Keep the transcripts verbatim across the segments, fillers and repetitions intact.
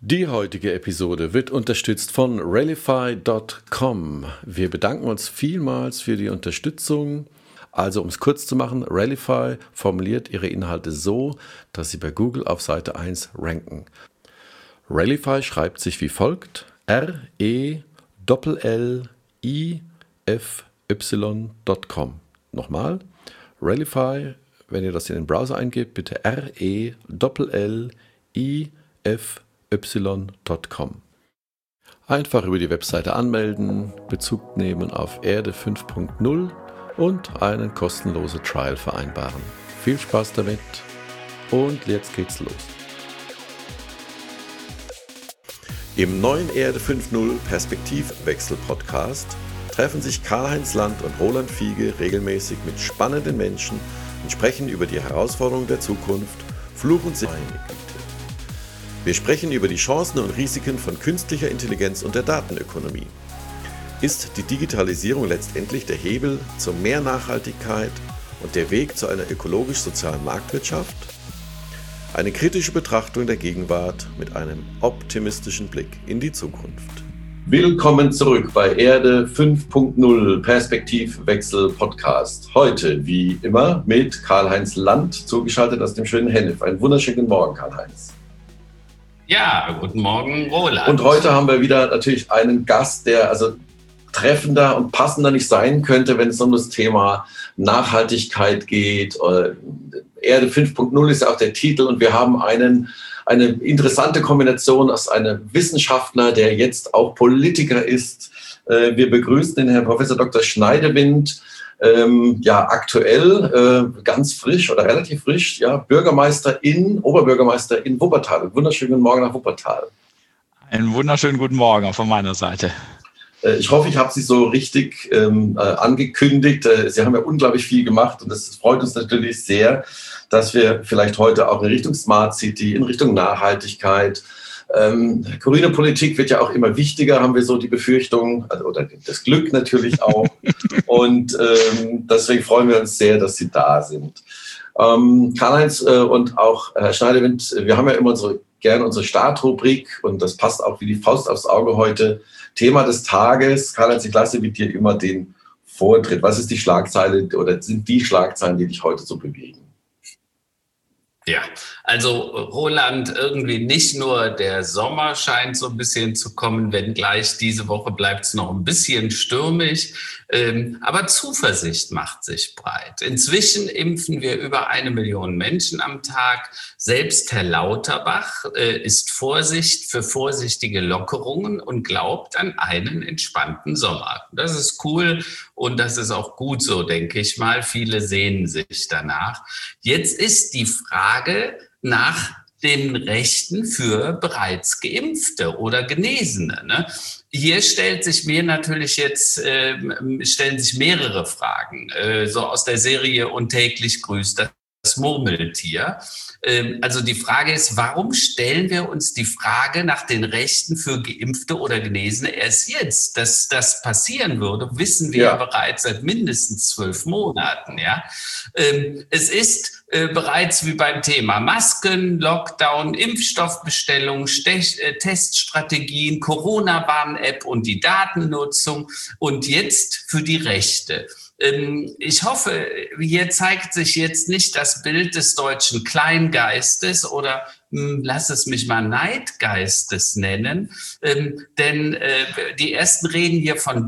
Die heutige Episode wird unterstützt von Rallify Punkt com. Wir bedanken uns vielmals für die Unterstützung. Also um es kurz zu machen, Rallify formuliert ihre Inhalte so, dass sie bei Google auf Seite eins ranken. Rallify schreibt sich wie folgt: R E L L I F Y Punkt com. Nochmal, Rallify, wenn ihr das in den Browser eingebt, bitte R E L L I F Y Punkt com. Einfach über die Webseite anmelden, Bezug nehmen auf Erde fünf Punkt null und einen kostenlosen Trial vereinbaren. Viel Spaß damit und jetzt geht's los. Im neuen Erde fünf Punkt null Perspektivwechsel-Podcast treffen sich Karl-Heinz Land und Roland Fiege regelmäßig mit spannenden Menschen und sprechen über die Herausforderungen der Zukunft, Fluch und Segen. Wir sprechen über die Chancen und Risiken von künstlicher Intelligenz und der Datenökonomie. Ist die Digitalisierung letztendlich der Hebel zu mehr Nachhaltigkeit und der Weg zu einer ökologisch-sozialen Marktwirtschaft? Eine kritische Betrachtung der Gegenwart mit einem optimistischen Blick in die Zukunft. Willkommen zurück bei Erde fünf Punkt null Perspektivwechsel Podcast. Heute, wie immer, mit Karl-Heinz Land, zugeschaltet aus dem schönen Hennef. Einen wunderschönen guten Morgen, Karl-Heinz. Ja, guten Morgen, Roland. Und heute haben wir wieder natürlich einen Gast, der also treffender und passender nicht sein könnte, wenn es um das Thema Nachhaltigkeit geht. Erde fünf Punkt null ist ja auch der Titel und wir haben einen, eine interessante Kombination aus einem Wissenschaftler, der jetzt auch Politiker ist. Wir begrüßen den Herrn Professor Doktor Schneidewind. Ähm, ja, aktuell äh, ganz frisch oder relativ frisch, ja, Bürgermeister in, Oberbürgermeister in Wuppertal. Einen wunderschönen guten Morgen nach Wuppertal. Einen wunderschönen guten Morgen von meiner Seite. Äh, ich hoffe, ich habe Sie so richtig ähm, äh, angekündigt. Äh, Sie haben ja unglaublich viel gemacht und das freut uns natürlich sehr, dass wir vielleicht heute auch in Richtung Smart City, in Richtung Nachhaltigkeit, Ähm, grüne Politik wird ja auch immer wichtiger, haben wir so die Befürchtung, also, oder das Glück natürlich auch. Und ähm, deswegen freuen wir uns sehr, dass Sie da sind. Ähm, Karl-Heinz äh, und auch Herr Schneidewind, wir haben ja immer unsere, gerne unsere Startrubrik und das passt auch wie die Faust aufs Auge heute. Thema des Tages. Karl-Heinz, ich lasse mit dir immer den Vortritt. Was ist die Schlagzeile oder sind die Schlagzeilen, die dich heute so bewegen? Ja, also Roland, irgendwie nicht nur der Sommer scheint so ein bisschen zu kommen, wenngleich diese Woche bleibt es noch ein bisschen stürmisch, ähm, aber Zuversicht macht sich breit. Inzwischen impfen wir über eine Million Menschen am Tag. Selbst Herr Lauterbach äh, ist Vorsicht für vorsichtige Lockerungen und glaubt an einen entspannten Sommer. Das ist cool und das ist auch gut so, denke ich mal. Viele sehnen sich danach. Jetzt ist die Frage nach den Rechten für bereits Geimpfte oder Genesene. Ne? Hier stellt sich mir natürlich jetzt, äh, stellen sich mehrere Fragen, äh, so aus der Serie Und täglich grüßt das Murmeltier. Ähm, also die Frage ist, warum stellen wir uns die Frage nach den Rechten für Geimpfte oder Genesene erst jetzt? Dass das passieren würde, wissen wir ja bereits seit mindestens zwölf Monaten. Ja? Ähm, es ist äh, bereits wie beim Thema Masken, Lockdown, Impfstoffbestellung, Stech- äh, Teststrategien, Corona-Warn-App und die Datennutzung und jetzt für die Rechte. Ich hoffe, hier zeigt sich jetzt nicht das Bild des deutschen Kleingeistes oder lass es mich mal Neidgeistes nennen, ähm, denn äh, die ersten reden hier von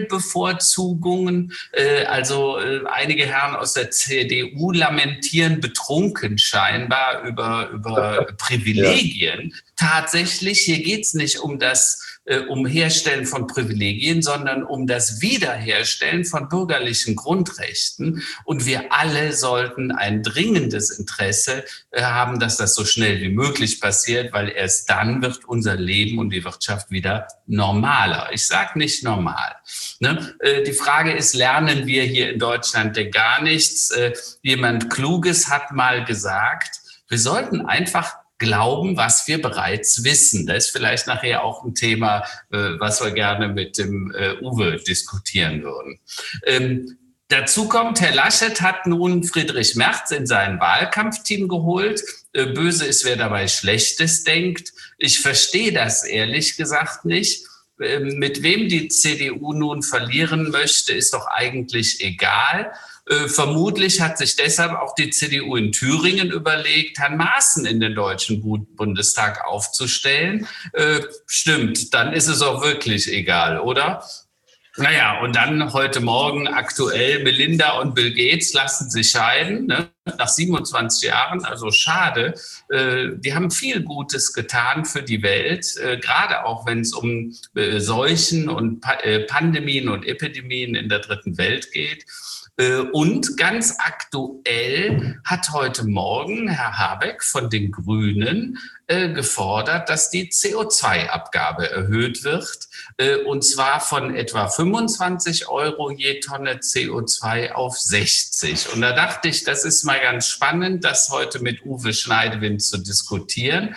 Doppelbevorzugungen, äh, also äh, einige Herren aus der C D U lamentieren betrunken scheinbar über, über Privilegien. Ja. Tatsächlich, hier geht es nicht um das um Herstellen von Privilegien, sondern um das Wiederherstellen von bürgerlichen Grundrechten. Und wir alle sollten ein dringendes Interesse haben, dass das so schnell wie möglich passiert, weil erst dann wird unser Leben und die Wirtschaft wieder normaler. Ich sage nicht normal. Ne? Die Frage ist, lernen wir hier in Deutschland denn gar nichts? Jemand Kluges hat mal gesagt, wir sollten einfach glauben, was wir bereits wissen. Das ist vielleicht nachher auch ein Thema, was wir gerne mit dem Uwe diskutieren würden. Ähm, dazu kommt, Herr Laschet hat nun Friedrich Merz in sein Wahlkampfteam geholt. Böse ist, wer dabei Schlechtes denkt. Ich verstehe das ehrlich gesagt nicht. Mit wem die C D U nun verlieren möchte, ist doch eigentlich egal. Äh, vermutlich hat sich deshalb auch die C D U in Thüringen überlegt, Herrn Maaßen in den Deutschen Bundestag aufzustellen. Äh, stimmt, dann ist es auch wirklich egal, oder? Naja, und dann heute Morgen aktuell, Melinda und Bill Gates lassen sich scheiden, ne? Nach siebenundzwanzig Jahren, also schade. Äh, die haben viel Gutes getan für die Welt, äh, gerade auch wenn es um äh, Seuchen und pa- äh, Pandemien und Epidemien in der dritten Welt geht. Und ganz aktuell hat heute Morgen Herr Habeck von den Grünen äh, gefordert, dass die C O zwei Abgabe erhöht wird, äh, und zwar von etwa fünfundzwanzig Euro je Tonne C O zwei auf sechzig. Und da dachte ich, das ist mal ganz spannend, das heute mit Uwe Schneidewind zu diskutieren.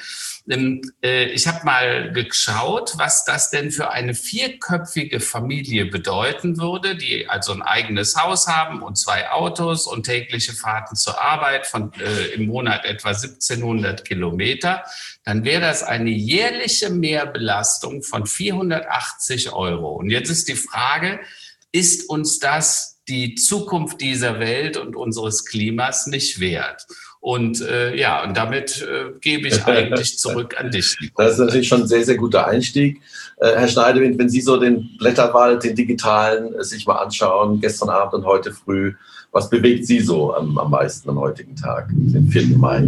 Ich habe mal geschaut, was das denn für eine vierköpfige Familie bedeuten würde, die also ein eigenes Haus haben und zwei Autos und tägliche Fahrten zur Arbeit von äh, im Monat etwa siebzehnhundert Kilometer. Dann wäre das eine jährliche Mehrbelastung von vierhundertachtzig Euro. Und jetzt ist die Frage, ist uns das die Zukunft dieser Welt und unseres Klimas nicht wert? Und äh, ja, und damit äh, gebe ich eigentlich zurück an dich, Nico. Das ist natürlich schon ein sehr, sehr guter Einstieg. Äh, Herr Schneidewind, wenn Sie so den Blätterwald, den digitalen, äh, sich mal anschauen, gestern Abend und heute früh, was bewegt Sie so am, am meisten am heutigen Tag, den vierten Mai?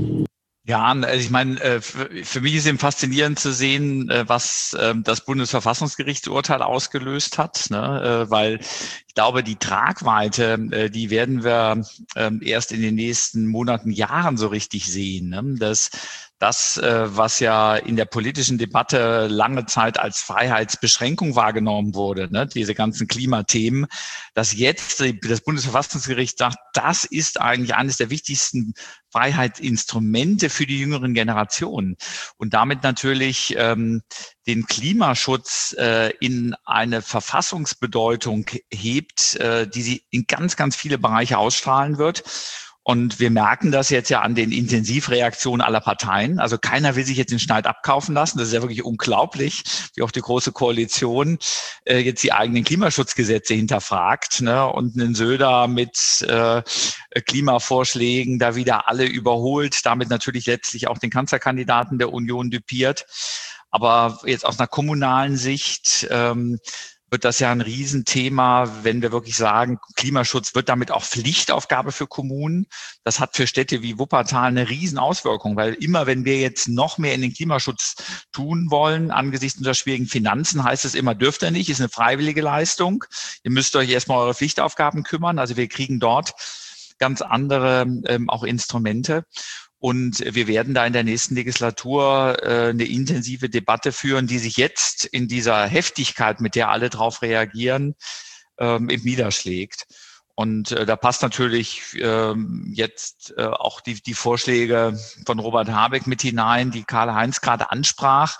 Ja, also ich meine, für mich ist eben faszinierend zu sehen, was das Bundesverfassungsgerichtsurteil ausgelöst hat, ne? Weil ich glaube, die Tragweite, die werden wir erst in den nächsten Monaten, Jahren so richtig sehen, ne? Dass das, was ja in der politischen Debatte lange Zeit als Freiheitsbeschränkung wahrgenommen wurde, ne, diese ganzen Klimathemen, dass jetzt das Bundesverfassungsgericht sagt, das ist eigentlich eines der wichtigsten Freiheitsinstrumente für die jüngeren Generationen und damit natürlich ähm, den Klimaschutz äh, in eine Verfassungsbedeutung hebt, äh, die sie in ganz, ganz viele Bereiche ausstrahlen wird. Und wir merken das jetzt ja an den Intensivreaktionen aller Parteien. Also keiner will sich jetzt den Schneid abkaufen lassen. Das ist ja wirklich unglaublich, wie auch die Große Koalition äh, jetzt die eigenen Klimaschutzgesetze hinterfragt, ne? Und einen Söder mit äh, Klimavorschlägen da wieder alle überholt, damit natürlich letztlich auch den Kanzlerkandidaten der Union düpiert. Aber jetzt aus einer kommunalen Sicht ähm, wird das ja ein Riesenthema, wenn wir wirklich sagen, Klimaschutz wird damit auch Pflichtaufgabe für Kommunen. Das hat für Städte wie Wuppertal eine Riesenauswirkung, weil immer, wenn wir jetzt noch mehr in den Klimaschutz tun wollen, angesichts unserer schwierigen Finanzen, heißt es immer, dürft ihr nicht, ist eine freiwillige Leistung. Ihr müsst euch erstmal eure Pflichtaufgaben kümmern. Also wir kriegen dort ganz andere ähm, auch Instrumente. Und wir werden da in der nächsten Legislatur äh, eine intensive Debatte führen, die sich jetzt in dieser Heftigkeit, mit der alle drauf reagieren, ähm, eben niederschlägt. Und äh, da passt natürlich ähm, jetzt äh, auch die, die Vorschläge von Robert Habeck mit hinein, die Karl-Heinz gerade ansprach,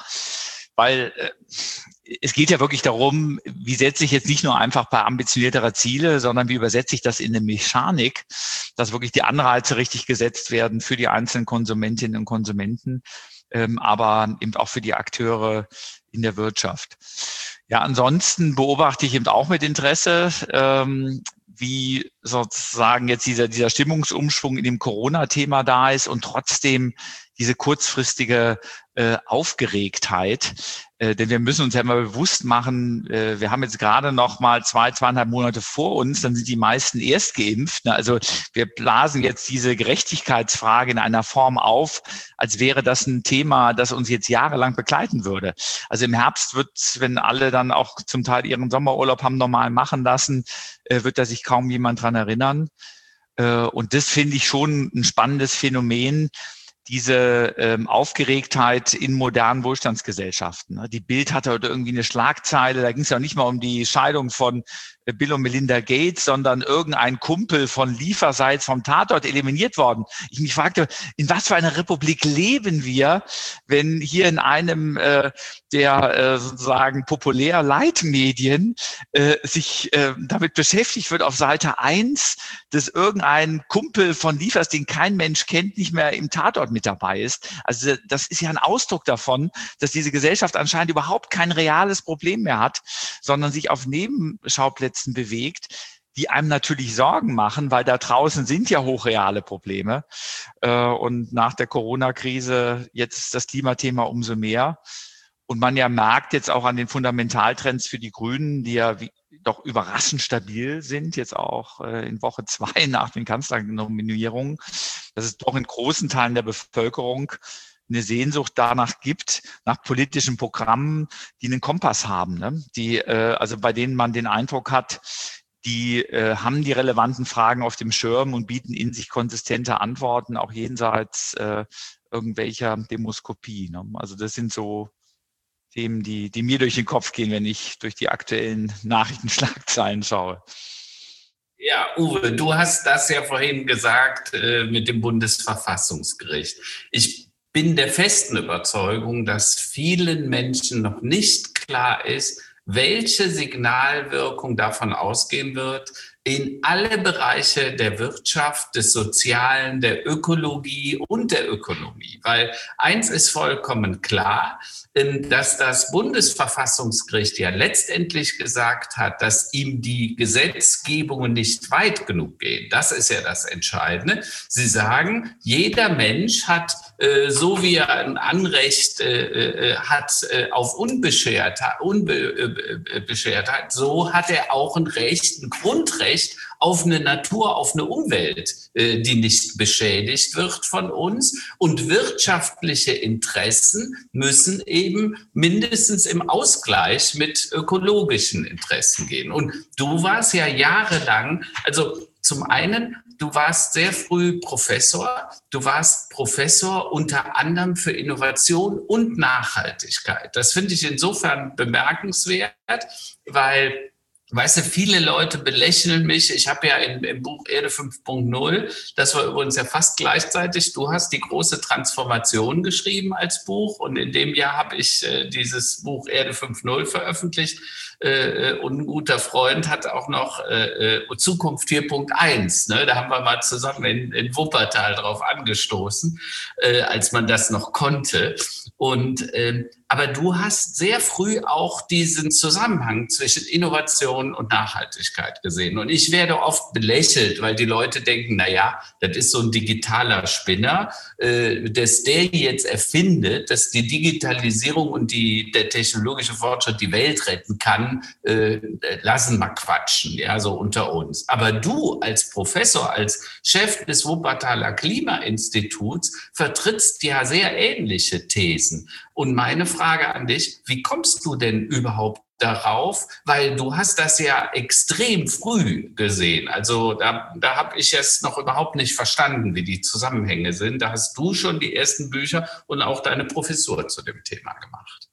weil äh, es geht ja wirklich darum, wie setze ich jetzt nicht nur einfach ein paar ambitioniertere Ziele, sondern wie übersetze ich das in eine Mechanik, dass wirklich die Anreize richtig gesetzt werden für die einzelnen Konsumentinnen und Konsumenten, ähm, aber eben auch für die Akteure in der Wirtschaft. Ja, ansonsten beobachte ich eben auch mit Interesse, ähm, wie sozusagen jetzt dieser, dieser Stimmungsumschwung in dem Corona-Thema da ist und trotzdem diese kurzfristige äh, Aufgeregtheit. Äh, denn wir müssen uns ja mal bewusst machen, äh, wir haben jetzt gerade noch mal zwei, zweieinhalb Monate vor uns, dann sind die meisten erst geimpft. Ne? Also wir blasen jetzt diese Gerechtigkeitsfrage in einer Form auf, als wäre das ein Thema, das uns jetzt jahrelang begleiten würde. Also im Herbst wird, wenn alle dann auch zum Teil ihren Sommerurlaub haben normal machen lassen, äh, wird da sich kaum jemand dran erinnern. Äh, und das finde ich schon ein spannendes Phänomen, diese ähm, Aufgeregtheit in modernen Wohlstandsgesellschaften. Die Bild hatte heute irgendwie eine Schlagzeile, da ging es ja nicht mal um die Scheidung von Bill und Melinda Gates, sondern irgendein Kumpel von Lieferseits vom Tatort eliminiert worden. Ich mich fragte, in was für einer Republik leben wir, wenn hier in einem äh, der äh, sozusagen populär Leitmedien äh, sich äh, damit beschäftigt wird, auf Seite eins, dass irgendein Kumpel von Liefers, den kein Mensch kennt, nicht mehr im Tatort mit dabei ist. Also das ist ja ein Ausdruck davon, dass diese Gesellschaft anscheinend überhaupt kein reales Problem mehr hat, sondern sich auf Nebenschauplätzen bewegt, die einem natürlich Sorgen machen, weil da draußen sind ja hochreale Probleme. Und nach der Corona-Krise jetzt das Klimathema umso mehr. Und man ja merkt jetzt auch an den Fundamentaltrends für die Grünen, die ja wie, doch überraschend stabil sind, jetzt auch in Woche zwei nach den Kanzlernominierungen, dass es doch in großen Teilen der Bevölkerung eine Sehnsucht danach gibt, nach politischen Programmen, die einen Kompass haben, ne? Die, äh, also bei denen man den Eindruck hat, die äh, haben die relevanten Fragen auf dem Schirm und bieten in sich konsistente Antworten, auch jenseits äh, irgendwelcher Demoskopie, ne? Also das sind so Themen, die, die mir durch den Kopf gehen, wenn ich durch die aktuellen Nachrichtenschlagzeilen schaue. Ja, Uwe, du hast das ja vorhin gesagt äh, mit dem Bundesverfassungsgericht. Ich bin der festen Überzeugung, dass vielen Menschen noch nicht klar ist, welche Signalwirkung davon ausgehen wird in alle Bereiche der Wirtschaft, des Sozialen, der Ökologie und der Ökonomie. Weil eins ist vollkommen klar, dass das Bundesverfassungsgericht ja letztendlich gesagt hat, dass ihm die Gesetzgebungen nicht weit genug gehen. Das ist ja das Entscheidende. Sie sagen, jeder Mensch hat, äh, so wie er ein Anrecht äh, hat äh, auf Unbeschertheit, Unbeschwertheit, so hat er auch ein Recht, ein Grundrecht auf eine Natur, auf eine Umwelt, äh, die nicht beschädigt wird von uns. Und wirtschaftliche Interessen müssen eben mindestens im Ausgleich mit ökologischen Interessen gehen. Und du warst ja jahrelang, also zum einen, du warst sehr früh Professor. Du warst Professor unter anderem für Innovation und Nachhaltigkeit. Das finde ich insofern bemerkenswert, weil, weißt du, viele Leute belächeln mich. Ich habe ja in, im Buch Erde fünf Punkt null, das war übrigens ja fast gleichzeitig, du hast die große Transformation geschrieben als Buch und in dem Jahr habe ich äh, dieses Buch Erde fünf Punkt null veröffentlicht. Äh, und ein guter Freund hat auch noch äh, Zukunft vier Punkt eins. Ne? Da haben wir mal zusammen in, in Wuppertal drauf angestoßen, äh, als man das noch konnte. Und äh, aber du hast sehr früh auch diesen Zusammenhang zwischen Innovation und Nachhaltigkeit gesehen. Und ich werde oft belächelt, weil die Leute denken, na ja, das ist so ein digitaler Spinner, äh, dass der jetzt erfindet, dass die Digitalisierung und die, der technologische Fortschritt die Welt retten kann, äh, lassen mal quatschen, ja, so unter uns. Aber du als Professor, als Chef des Wuppertaler Klimainstituts vertrittst ja sehr ähnliche Thesen. Und meine Frage an dich, wie kommst du denn überhaupt darauf? Weil du hast das ja extrem früh gesehen. Also da, da habe ich es noch überhaupt nicht verstanden, wie die Zusammenhänge sind. Da hast du schon die ersten Bücher und auch deine Professur zu dem Thema gemacht.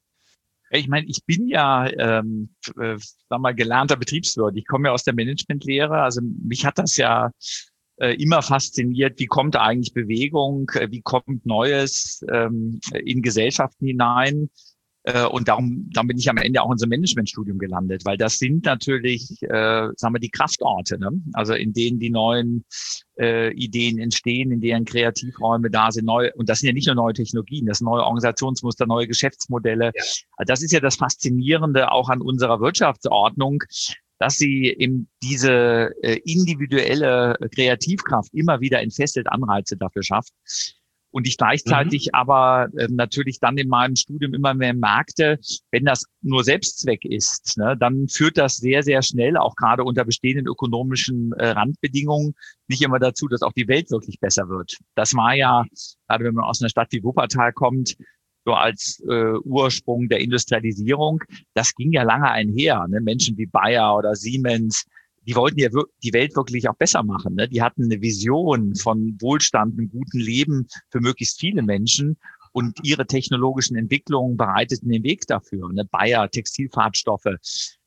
Ich meine, ich bin ja, ähm, äh, sag mal, gelernter Betriebswirt. Ich komme ja aus der Managementlehre. Also mich hat das ja äh, immer fasziniert. Wie kommt eigentlich Bewegung? Äh, wie kommt Neues ähm, in Gesellschaften hinein? Äh, und darum, darum bin ich am Ende auch in so einem Managementstudium gelandet, weil das sind natürlich, äh, sagen wir, die Kraftorte, ne? Also in denen die neuen äh, Ideen entstehen, in deren Kreativräume da sind, neu, und das sind ja nicht nur neue Technologien, das sind neue Organisationsmuster, neue Geschäftsmodelle. Ja. Also das ist ja das Faszinierende auch an unserer Wirtschaftsordnung, dass sie eben diese äh, individuelle Kreativkraft immer wieder entfesselt Anreize dafür schafft. Und ich gleichzeitig mhm. aber äh, natürlich dann in meinem Studium immer mehr merkte, wenn das nur Selbstzweck ist, ne, dann führt das sehr, sehr schnell, auch gerade unter bestehenden ökonomischen äh, Randbedingungen, nicht immer dazu, dass auch die Welt wirklich besser wird. Das war ja, gerade wenn man aus einer Stadt wie Wuppertal kommt, so als äh, Ursprung der Industrialisierung, das ging ja lange einher. Ne? Menschen wie Bayer oder Siemens, die wollten ja die Welt wirklich auch besser machen. Ne? Die hatten eine Vision von Wohlstand, einem guten Leben für möglichst viele Menschen. Und ihre technologischen Entwicklungen bereiteten den Weg dafür. Ne? Bayer, Textilfarbstoffe.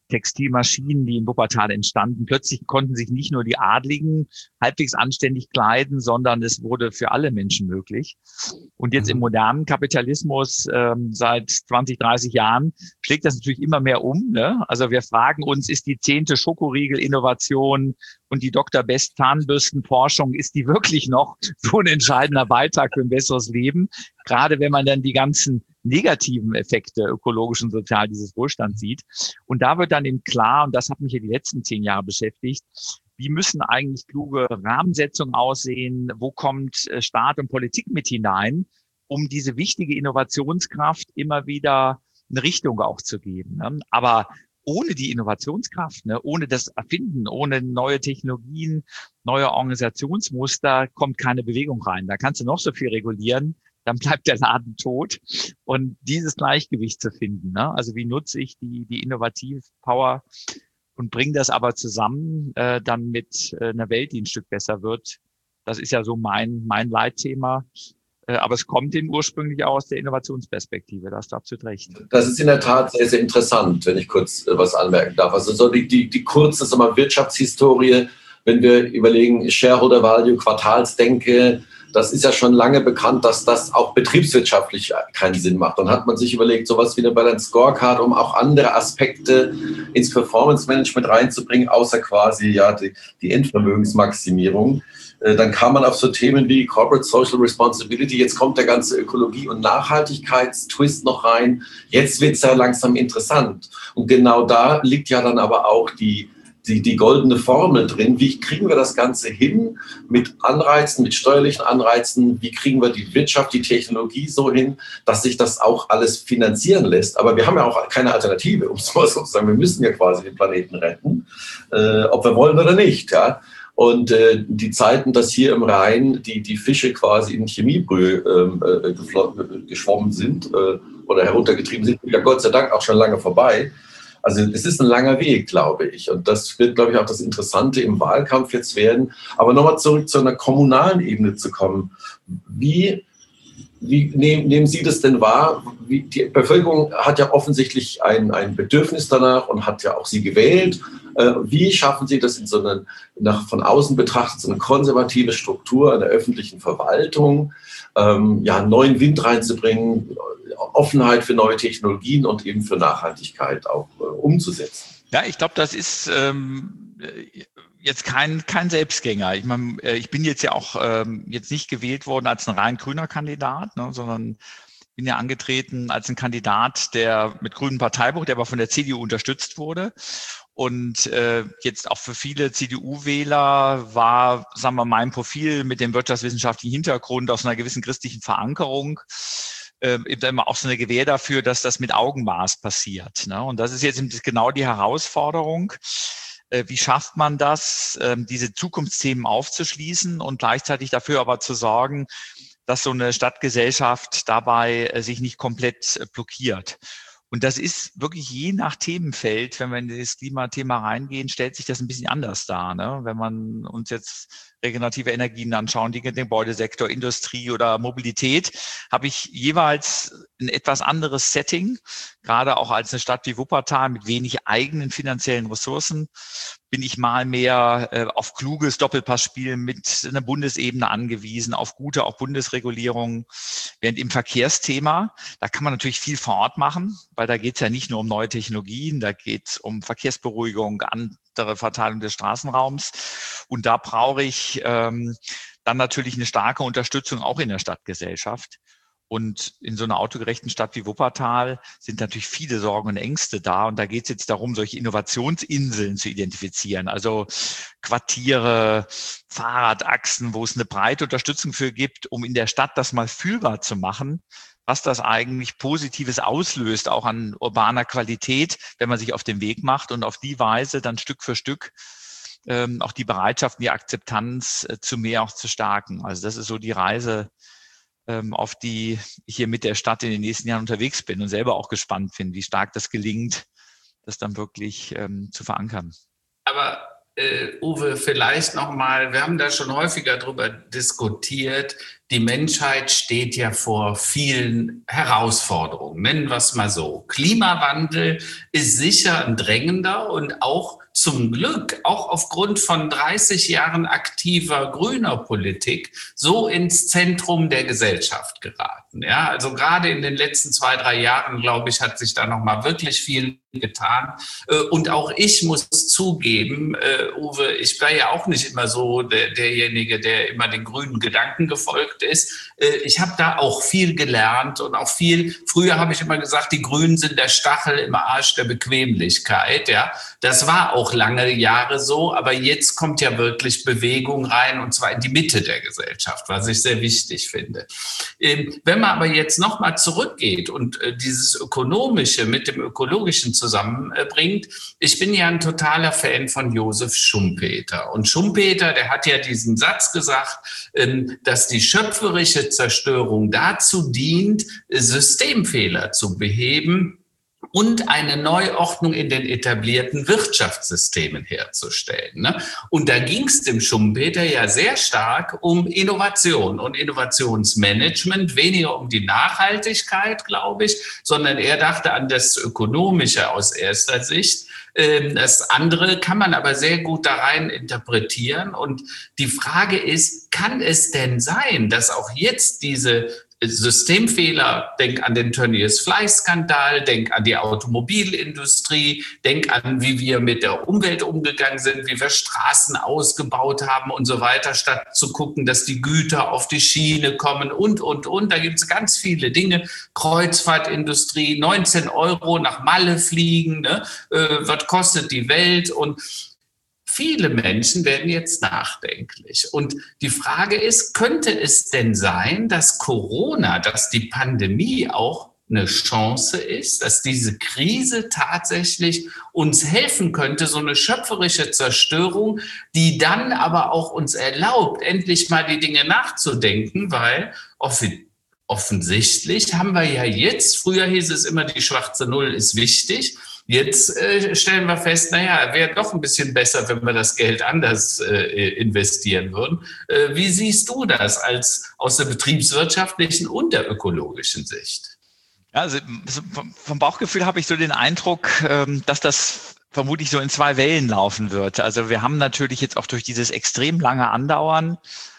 Textilmaschinen, die in Wuppertal entstanden. Plötzlich konnten sich nicht nur die Adligen halbwegs anständig kleiden, sondern es wurde für alle Menschen möglich. Und jetzt im modernen Kapitalismus ähm, seit zwanzig, dreißig Jahren schlägt das natürlich immer mehr um. Ne? Also wir fragen uns, ist die zehnte Schokoriegel-Innovation und die Doktor Best Zahnbürstenforschung, ist die wirklich noch so ein entscheidender Beitrag für ein besseres Leben? Gerade wenn man dann die ganzen negativen Effekte ökologisch und sozial dieses Wohlstands sieht. Und da wird dann eben klar, und das hat mich ja die letzten zehn Jahre beschäftigt, wie müssen eigentlich kluge Rahmensetzungen aussehen? Wo kommt Staat und Politik mit hinein, um diese wichtige Innovationskraft immer wieder eine Richtung auch zu geben? Aber ohne die Innovationskraft, ne, ohne das Erfinden, ohne neue Technologien, neue Organisationsmuster kommt keine Bewegung rein. Da kannst du noch so viel regulieren, dann bleibt der Laden tot. Und dieses Gleichgewicht zu finden, ne? Also wie nutze ich die die Innovativ-Power und bringe das aber zusammen äh, dann mit äh, einer Welt, die ein Stück besser wird. Das ist ja so mein mein Leitthema. Äh, aber es kommt eben ursprünglich auch aus der Innovationsperspektive. Da hast du absolut recht. Das ist in der Tat sehr, sehr interessant, wenn ich kurz äh, was anmerken darf. Also so die, die, die kurze sagen wir mal, Wirtschaftshistorie, wenn wir überlegen, Shareholder Value, Quartalsdenke, das ist ja schon lange bekannt, dass das auch betriebswirtschaftlich keinen Sinn macht. Dann hat man sich überlegt, sowas wie eine Balance Scorecard, um auch andere Aspekte ins Performance Management reinzubringen, außer quasi ja die, die Endvermögensmaximierung. Dann kam man auf so Themen wie Corporate Social Responsibility. Jetzt kommt der ganze Ökologie- und Nachhaltigkeitstwist noch rein. Jetzt wird es ja langsam interessant. Und genau da liegt ja dann aber auch die Die, die goldene Formel drin. Wie kriegen wir das Ganze hin mit Anreizen, mit steuerlichen Anreizen? Wie kriegen wir die Wirtschaft, die Technologie so hin, dass sich das auch alles finanzieren lässt? Aber wir haben ja auch keine Alternative, um es mal so zu sagen. Wir müssen ja quasi den Planeten retten, äh, ob wir wollen oder nicht. Ja? Und äh, die Zeiten, dass hier im Rhein die, die Fische quasi in Chemiebrühe äh, geschwommen sind äh, oder heruntergetrieben sind, ja Gott sei Dank auch schon lange vorbei. Also es ist ein langer Weg, glaube ich. Und das wird, glaube ich, auch das Interessante im Wahlkampf jetzt werden. Aber nochmal zurück zu einer kommunalen Ebene zu kommen. Wie, wie nehmen, nehmen Sie das denn wahr? Wie, die Bevölkerung hat ja offensichtlich ein, ein Bedürfnis danach und hat ja auch Sie gewählt. Wie schaffen Sie das in so eine, nach, von außen betrachtet, so eine konservative Struktur einer öffentlichen Verwaltung, ähm, ja, neuen Wind reinzubringen, Offenheit für neue Technologien und eben für Nachhaltigkeit auch äh, umzusetzen? Ja, ich glaube, das ist ähm, jetzt kein kein Selbstgänger. Ich meine, ich bin jetzt ja auch ähm, jetzt nicht gewählt worden als ein rein grüner Kandidat, ne, sondern bin ja angetreten als ein Kandidat, der mit grünem Parteibuch, der aber von der C D U unterstützt wurde. Und äh, jetzt auch für viele C D U-Wähler war, sagen wir, mein Profil mit dem wirtschaftswissenschaftlichen Hintergrund aus einer gewissen christlichen Verankerung äh, eben immer auch so eine Gewähr dafür, dass das mit Augenmaß passiert. Ne? Und das ist jetzt eben genau die Herausforderung. Äh, wie schafft man das, äh, diese Zukunftsthemen aufzuschließen und gleichzeitig dafür aber zu sorgen, dass so eine Stadtgesellschaft dabei äh, sich nicht komplett äh, blockiert. Und das ist wirklich je nach Themenfeld, wenn wir in das Klimathema reingehen, stellt sich das ein bisschen anders dar. Ne? Wenn man uns jetzt regenerative Energien anschauen, den Gebäudesektor, Industrie oder Mobilität, habe ich jeweils ein etwas anderes Setting, gerade auch als eine Stadt wie Wuppertal mit wenig eigenen finanziellen Ressourcen, bin ich mal mehr äh, auf kluges Doppelpassspiel mit einer Bundesebene angewiesen, auf gute auch Bundesregulierung. Während im Verkehrsthema, da kann man natürlich viel vor Ort machen, weil da geht es ja nicht nur um neue Technologien, da geht es um Verkehrsberuhigung, andere Verteilung des Straßenraums. Und da brauche ich ähm, dann natürlich eine starke Unterstützung auch in der Stadtgesellschaft. Und in so einer autogerechten Stadt wie Wuppertal sind natürlich viele Sorgen und Ängste da. Und da geht es jetzt darum, solche Innovationsinseln zu identifizieren. Also Quartiere, Fahrradachsen, wo es eine breite Unterstützung für gibt, um in der Stadt das mal fühlbar zu machen, was das eigentlich Positives auslöst, auch an urbaner Qualität, wenn man sich auf den Weg macht und auf die Weise dann Stück für Stück ähm, auch die Bereitschaft und die Akzeptanz äh, zu mehr auch zu stärken. Also das ist so die Reise, auf die ich hier mit der Stadt in den nächsten Jahren unterwegs bin und selber auch gespannt bin, wie stark das gelingt, das dann wirklich ähm, zu verankern. Aber äh, Uwe, vielleicht nochmal, wir haben da schon häufiger drüber diskutiert, die Menschheit steht ja vor vielen Herausforderungen, nennen wir es mal so. Klimawandel ist sicher ein drängender und auch zum Glück, auch aufgrund von dreißig Jahren aktiver grüner Politik, so ins Zentrum der Gesellschaft geraten. Ja, also gerade in den letzten zwei, drei Jahren, glaube ich, hat sich da nochmal wirklich viel getan. Und auch ich muss zugeben, Uwe, ich war ja auch nicht immer so der, derjenige, der immer den grünen Gedanken gefolgt ist. Ich habe da auch viel gelernt und auch viel, früher habe ich immer gesagt, die Grünen sind der Stachel im Arsch der Bequemlichkeit. Ja, das war auch lange Jahre so, aber jetzt kommt ja wirklich Bewegung rein und zwar in die Mitte der Gesellschaft, was ich sehr wichtig finde. Wenn man aber jetzt nochmal zurückgeht und dieses Ökonomische mit dem Ökologischen zusammenbringt, ich bin ja ein totaler Fan von Josef Schumpeter. Und Schumpeter, der hat ja diesen Satz gesagt, dass die schöpferische Zerstörung dazu dient, Systemfehler zu beheben und eine Neuordnung in den etablierten Wirtschaftssystemen herzustellen. Und da ging es dem Schumpeter ja sehr stark um Innovation und Innovationsmanagement, weniger um die Nachhaltigkeit, glaube ich, sondern er dachte an das Ökonomische aus erster Sicht. Das andere kann man aber sehr gut da rein interpretieren. Und die Frage ist, kann es denn sein, dass auch jetzt diese Systemfehler, denk an den Tönnies-Fleiß-Skandal, denk an die Automobilindustrie, denk an, wie wir mit der Umwelt umgegangen sind, wie wir Straßen ausgebaut haben und so weiter, statt zu gucken, dass die Güter auf die Schiene kommen und, und, und. Da gibt es ganz viele Dinge. Kreuzfahrtindustrie, neunzehn Euro nach Malle fliegen, ne? äh, was kostet die Welt? Und viele Menschen werden jetzt nachdenklich. Und die Frage ist, könnte es denn sein, dass Corona, dass die Pandemie auch eine Chance ist, dass diese Krise tatsächlich uns helfen könnte, so eine schöpferische Zerstörung, die dann aber auch uns erlaubt, endlich mal die Dinge nachzudenken, weil offen, offensichtlich haben wir ja jetzt, früher hieß es immer, die schwarze Null ist wichtig. Jetzt äh, stellen wir fest, naja, wäre doch ein bisschen besser, wenn wir das Geld anders äh, investieren würden. Äh, wie siehst du das als aus der betriebswirtschaftlichen und der ökologischen Sicht? Also vom Bauchgefühl habe ich so den Eindruck, ähm, dass das vermutlich so in zwei Wellen laufen wird. Also wir haben natürlich jetzt auch durch dieses extrem lange Andauern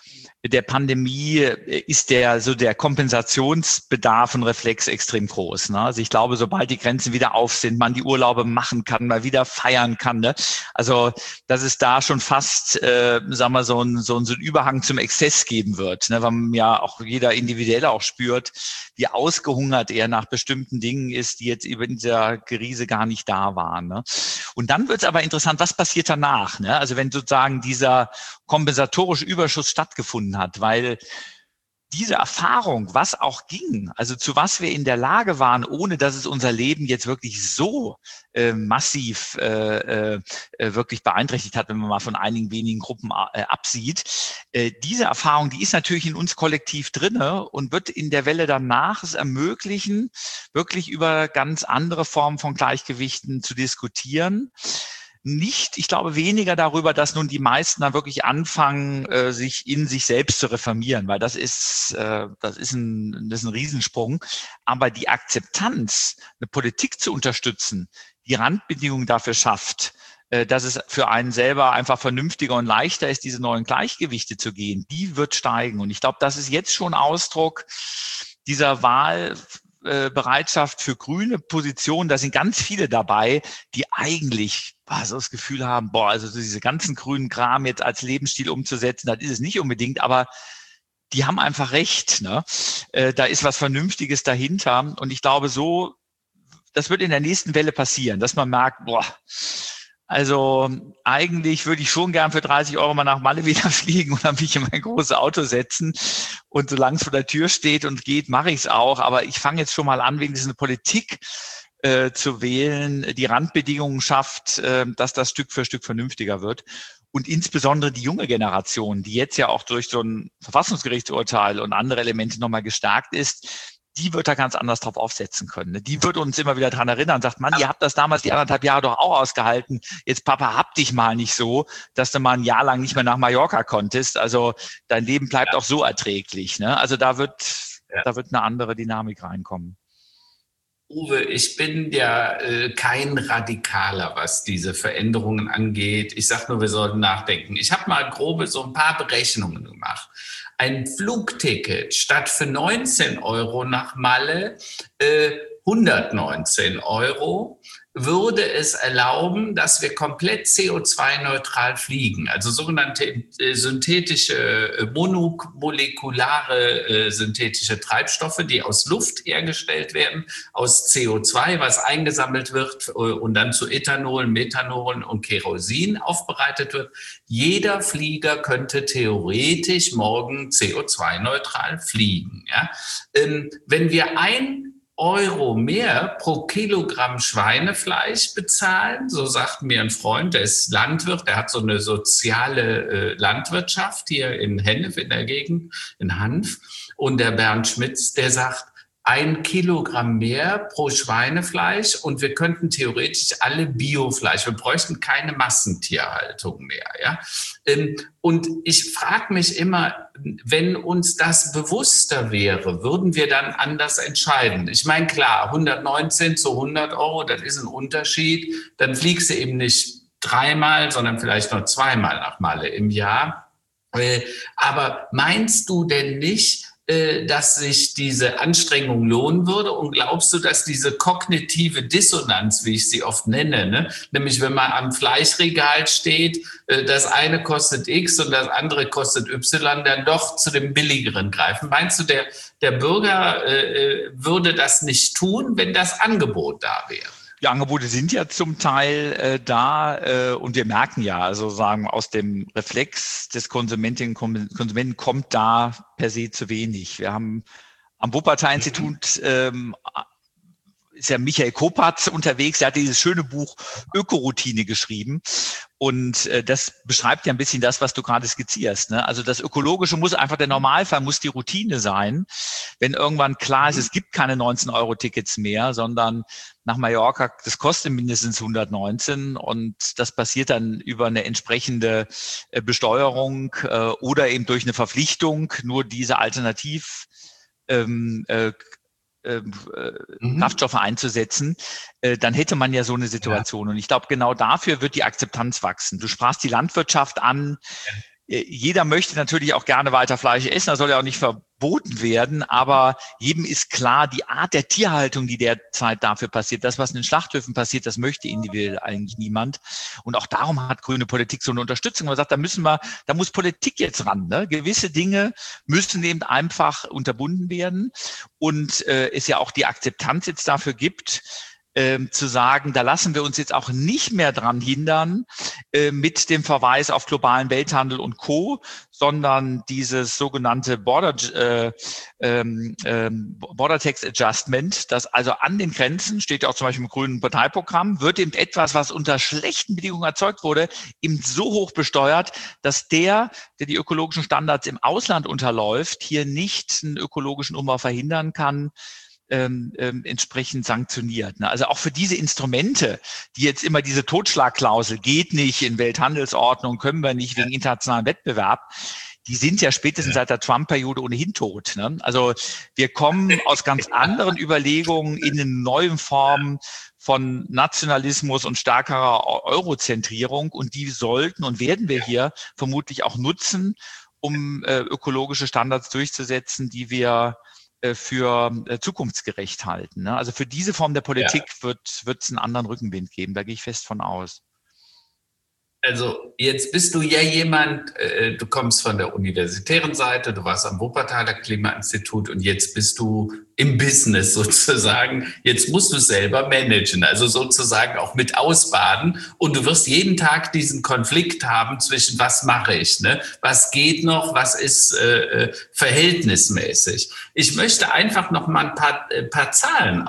der Pandemie ist der so der Kompensationsbedarf und Reflex extrem groß. Ne? Also ich glaube, sobald die Grenzen wieder auf sind, man die Urlaube machen kann, mal wieder feiern kann. Ne? Also dass es da schon fast, äh, sagen wir so ein so ein so ein Überhang zum Exzess geben wird, ne? Weil man ja auch jeder individuell auch spürt, wie ausgehungert er nach bestimmten Dingen ist, die jetzt über dieser Krise gar nicht da waren. Ne? Und dann wird es aber interessant, was passiert danach? Ne? Also wenn sozusagen dieser kompensatorische Überschuss stattgefunden hat, weil diese Erfahrung, was auch ging, also zu was wir in der Lage waren, ohne dass es unser Leben jetzt wirklich so äh, massiv äh, äh, wirklich beeinträchtigt hat, wenn man mal von einigen wenigen Gruppen äh, absieht, äh, diese Erfahrung, die ist natürlich in uns kollektiv drinne und wird in der Welle danach es ermöglichen, wirklich über ganz andere Formen von Gleichgewichten zu diskutieren. Nicht, ich glaube, weniger darüber, dass nun die meisten dann wirklich anfangen, äh, sich in sich selbst zu reformieren, weil das ist, äh, das ist ein, das ist ein Riesensprung. Aber die Akzeptanz, eine Politik zu unterstützen, die Randbedingungen dafür schafft, äh, dass es für einen selber einfach vernünftiger und leichter ist, diese neuen Gleichgewichte zu gehen, die wird steigen. Und ich glaube, das ist jetzt schon Ausdruck dieser Wahl, Bereitschaft für grüne Positionen, da sind ganz viele dabei, die eigentlich boah, so das Gefühl haben, boah, also diese ganzen grünen Kram jetzt als Lebensstil umzusetzen, das ist es nicht unbedingt, aber die haben einfach recht, ne? Äh, da ist was Vernünftiges dahinter und ich glaube so, das wird in der nächsten Welle passieren, dass man merkt, boah, also eigentlich würde ich schon gern für dreißig Euro mal nach Malle wieder fliegen und dann mich in mein großes Auto setzen. Und solange es vor der Tür steht und geht, mache ich es auch. Aber ich fange jetzt schon mal an, wegen dieser Politik äh, zu wählen, die Randbedingungen schafft, äh, dass das Stück für Stück vernünftiger wird. Und insbesondere die junge Generation, die jetzt ja auch durch so ein Verfassungsgerichtsurteil und andere Elemente nochmal gestärkt ist, die wird da ganz anders drauf aufsetzen können. Die wird uns immer wieder dran erinnern, sagt, Mann, ihr habt das damals die anderthalb Jahre doch auch ausgehalten. Jetzt, Papa, hab dich mal nicht so, dass du mal ein Jahr lang nicht mehr nach Mallorca konntest. Also dein Leben bleibt ja auch so erträglich. Ne? Also da wird, ja. da wird eine andere Dynamik reinkommen. Uwe, ich bin ja äh, kein Radikaler, was diese Veränderungen angeht. Ich sage nur, wir sollten nachdenken. Ich habe mal grobe so ein paar Berechnungen gemacht. Ein Flugticket statt für neunzehn Euro nach Malle äh, hundertneunzehn Euro würde es erlauben, dass wir komplett C O zwei neutral fliegen. Also sogenannte äh, synthetische, äh, monomolekulare äh, synthetische Treibstoffe, die aus Luft hergestellt werden, aus C O zwei, was eingesammelt wird äh, und dann zu Ethanol, Methanol und Kerosin aufbereitet wird. Jeder Flieger könnte theoretisch morgen C O zwei neutral fliegen. Ja? Ähm, wenn wir ein Euro mehr pro Kilogramm Schweinefleisch bezahlen, so sagt mir ein Freund, der ist Landwirt, der hat so eine soziale äh, Landwirtschaft hier in Hennef in der Gegend, in Hanf. Und der Bernd Schmitz, der sagt, ein Kilogramm mehr pro Schweinefleisch und wir könnten theoretisch alle Biofleisch, wir bräuchten keine Massentierhaltung mehr. Ja? Und ich frage mich immer, wenn uns das bewusster wäre, würden wir dann anders entscheiden? Ich meine, klar, hundertneunzehn zu hundert Euro, das ist ein Unterschied. Dann fliegst du eben nicht dreimal, sondern vielleicht nur zweimal nach Malle im Jahr. Aber meinst du denn nicht, dass sich diese Anstrengung lohnen würde? Und glaubst du, dass diese kognitive Dissonanz, wie ich sie oft nenne, ne? Nämlich wenn man am Fleischregal steht, das eine kostet X und das andere kostet Y, dann doch zu dem Billigeren greifen? Meinst du, der, der Bürger äh, würde das nicht tun, wenn das Angebot da wäre? Die Angebote sind ja zum Teil äh, da äh, und wir merken ja, also sagen aus dem Reflex des Konsumentinnen und Konsumenten kommt da per se zu wenig. Wir haben am Wuppertal-Institut ähm, ist ja Michael Kopatz unterwegs, der hat dieses schöne Buch Ökoroutine geschrieben und äh, das beschreibt ja ein bisschen das, was du gerade skizzierst. Ne? Also das Ökologische muss einfach der Normalfall, muss die Routine sein, wenn irgendwann klar ist, es gibt keine neunzehn Euro Tickets mehr, sondern nach Mallorca, das kostet mindestens hundertneunzehn und das passiert dann über eine entsprechende äh, Besteuerung äh, oder eben durch eine Verpflichtung, nur diese Alternativ ähm, äh, Äh, mhm. Kraftstoffe einzusetzen, äh, dann hätte man ja so eine Situation. Ja. Und ich glaube, genau dafür wird die Akzeptanz wachsen. Du sprachst die Landwirtschaft an. Ja. Äh, jeder möchte natürlich auch gerne weiter Fleisch essen. Das soll ja auch nicht verboten werden. Aber jedem ist klar, die Art der Tierhaltung, die derzeit dafür passiert, das, was in den Schlachthöfen passiert, das möchte individuell eigentlich niemand. Und auch darum hat grüne Politik so eine Unterstützung. Man sagt, da müssen wir, da muss Politik jetzt ran. Ne? Gewisse Dinge müssen eben einfach unterbunden werden. Und äh, es ja auch die Akzeptanz jetzt dafür gibt, Ähm, zu sagen, da lassen wir uns jetzt auch nicht mehr dran hindern äh, mit dem Verweis auf globalen Welthandel und Co., sondern dieses sogenannte Border, äh, ähm, ähm, Border Tax Adjustment, das also an den Grenzen, steht ja auch zum Beispiel im grünen Parteiprogramm, wird eben etwas, was unter schlechten Bedingungen erzeugt wurde, eben so hoch besteuert, dass der, der die ökologischen Standards im Ausland unterläuft, hier nicht einen ökologischen Umbau verhindern kann, Ähm, ähm, entsprechend sanktioniert. Ne? Also auch für diese Instrumente, die jetzt immer diese Totschlagklausel geht nicht in Welthandelsordnung, können wir nicht wegen internationalem Wettbewerb, die sind ja spätestens seit der Trump-Periode ohnehin tot. Ne? Also wir kommen aus ganz anderen Überlegungen in eine neue Form von Nationalismus und stärkerer Eurozentrierung und die sollten und werden wir hier vermutlich auch nutzen, um äh, ökologische Standards durchzusetzen, die wir für zukunftsgerecht halten. Also für diese Form der Politik ja. wird wird es einen anderen Rückenwind geben. Da gehe ich fest von aus. Also jetzt bist du ja jemand, äh, du kommst von der universitären Seite, du warst am Wuppertaler Klimainstitut und jetzt bist du im Business sozusagen. Jetzt musst du es selber managen, also sozusagen auch mit ausbaden und du wirst jeden Tag diesen Konflikt haben zwischen was mache ich, ne? Was geht noch, was ist äh, verhältnismäßig. Ich möchte einfach noch mal ein paar, äh, paar Zahlen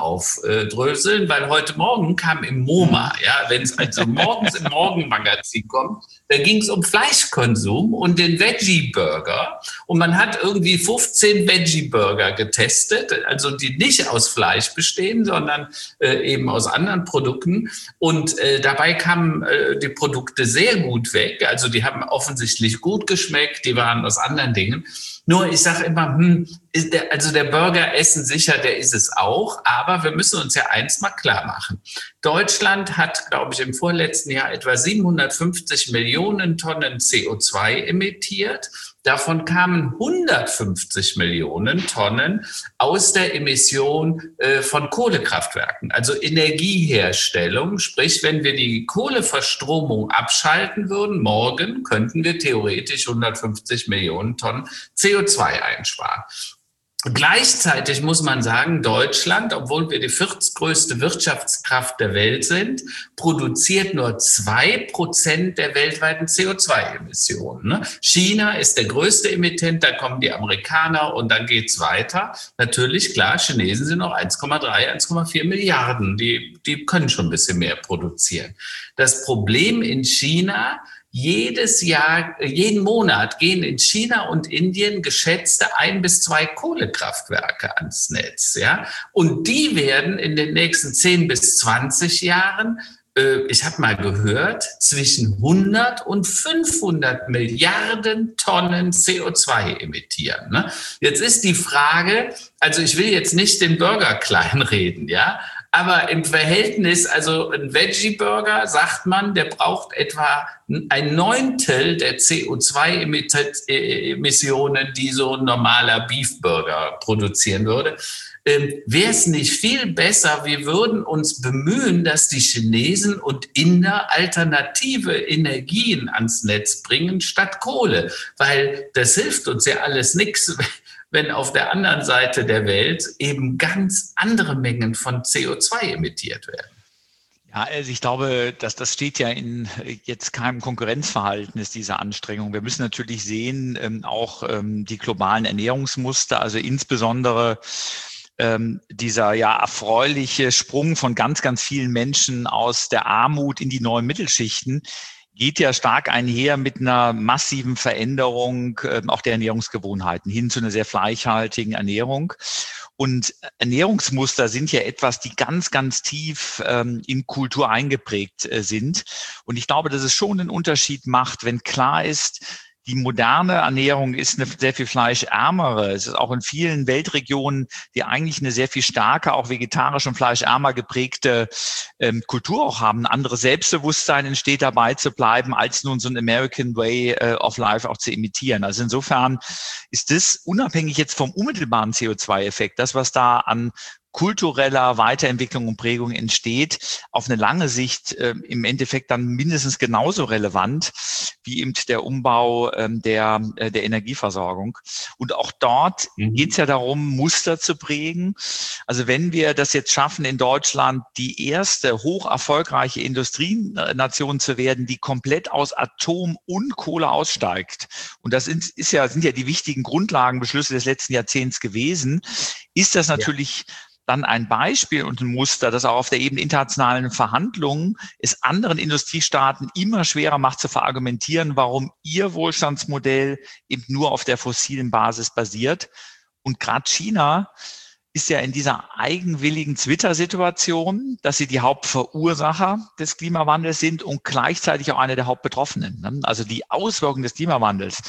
aufdröseln, weil heute Morgen kam im MoMA, ja, wenn es also morgens im Morgenmagazin kommt, Da ging es um Fleischkonsum und den Veggie-Burger. Und man hat irgendwie fünfzehn Veggie-Burger getestet, also die nicht aus Fleisch bestehen, sondern äh, eben aus anderen Produkten. Und äh, dabei kamen äh, die Produkte sehr gut weg. Also die haben offensichtlich gut geschmeckt, die waren aus anderen Dingen. Nur ich sage immer, hm, ist der, also der Burger essen sicher, der ist es auch. Aber wir müssen uns ja eins mal klar machen. Deutschland hat, glaube ich, im vorletzten Jahr etwa siebenhundertfünfzig Millionen Tonnen C O zwei emittiert. Davon kamen hundertfünfzig Millionen Tonnen aus der Emission äh, von Kohlekraftwerken, also Energieherstellung. Sprich, wenn wir die Kohleverstromung abschalten würden, morgen könnten wir theoretisch hundertfünfzig Millionen Tonnen C O zwei einsparen. Gleichzeitig muss man sagen, Deutschland, obwohl wir die viertgrößte Wirtschaftskraft der Welt sind, produziert nur zwei Prozent der weltweiten C O zwei Emissionen. China ist der größte Emittent, da kommen die Amerikaner und dann geht's weiter. Natürlich, klar, Chinesen sind noch eins Komma drei, eins Komma vier Milliarden, die, die können schon ein bisschen mehr produzieren. Das Problem in China: Jedes Jahr, jeden Monat gehen in China und Indien geschätzte ein bis zwei Kohlekraftwerke ans Netz, ja. Und die werden in den nächsten zehn bis zwanzig Jahren, äh, ich habe mal gehört, zwischen hundert und fünfhundert Milliarden Tonnen C O zwei emittieren, ne? Jetzt ist die Frage, also ich will jetzt nicht den Burger kleinreden, ja. Aber im Verhältnis, also ein Veggie-Burger, sagt man, der braucht etwa ein Neuntel der C O zwei Emissionen, die so ein normaler Beef-Burger produzieren würde. Ähm, wäre es nicht viel besser, wir würden uns bemühen, dass die Chinesen und Inder alternative Energien ans Netz bringen statt Kohle? Weil das hilft uns ja alles nichts, wenn auf der anderen Seite der Welt eben ganz andere Mengen von C O zwei emittiert werden. Ja, also ich glaube, dass das steht ja in jetzt keinem Konkurrenzverhältnis, diese Anstrengung. Wir müssen natürlich sehen, ähm, auch ähm, die globalen Ernährungsmuster, also insbesondere ähm, dieser ja erfreuliche Sprung von ganz, ganz vielen Menschen aus der Armut in die neuen Mittelschichten geht ja stark einher mit einer massiven Veränderung äh, auch der Ernährungsgewohnheiten hin zu einer sehr fleischhaltigen Ernährung. Und Ernährungsmuster sind ja etwas, die ganz, ganz tief ähm, in Kultur eingeprägt äh, sind. Und ich glaube, dass es schon einen Unterschied macht, wenn klar ist, die moderne Ernährung ist eine sehr viel fleischärmere. Es ist auch in vielen Weltregionen, die eigentlich eine sehr viel starke, auch vegetarisch und fleischärmer geprägte ähm, Kultur auch haben. Ein anderes Selbstbewusstsein entsteht, dabei zu bleiben, als nun so ein American Way äh, of Life auch zu imitieren. Also insofern ist das unabhängig jetzt vom unmittelbaren C O zwei Effekt, das, was da an kultureller Weiterentwicklung und Prägung entsteht, auf eine lange Sicht äh, im Endeffekt dann mindestens genauso relevant wie eben der Umbau ähm, der, äh, der Energieversorgung. Und auch dort mhm. geht es ja darum, Muster zu prägen. Also wenn wir das jetzt schaffen, in Deutschland die erste hoch erfolgreiche Industrienation zu werden, die komplett aus Atom und Kohle aussteigt, und das ist, ist ja, sind ja die wichtigen Grundlagenbeschlüsse des letzten Jahrzehnts gewesen, ist das natürlich ja. dann ein Beispiel und ein Muster, das auch auf der Ebene internationalen Verhandlungen es anderen Industriestaaten immer schwerer macht zu verargumentieren, warum ihr Wohlstandsmodell eben nur auf der fossilen Basis basiert. Und gerade China ist ja in dieser eigenwilligen Twitter-Situation, dass sie die Hauptverursacher des Klimawandels sind und gleichzeitig auch eine der Hauptbetroffenen. Also die Auswirkungen des Klimawandels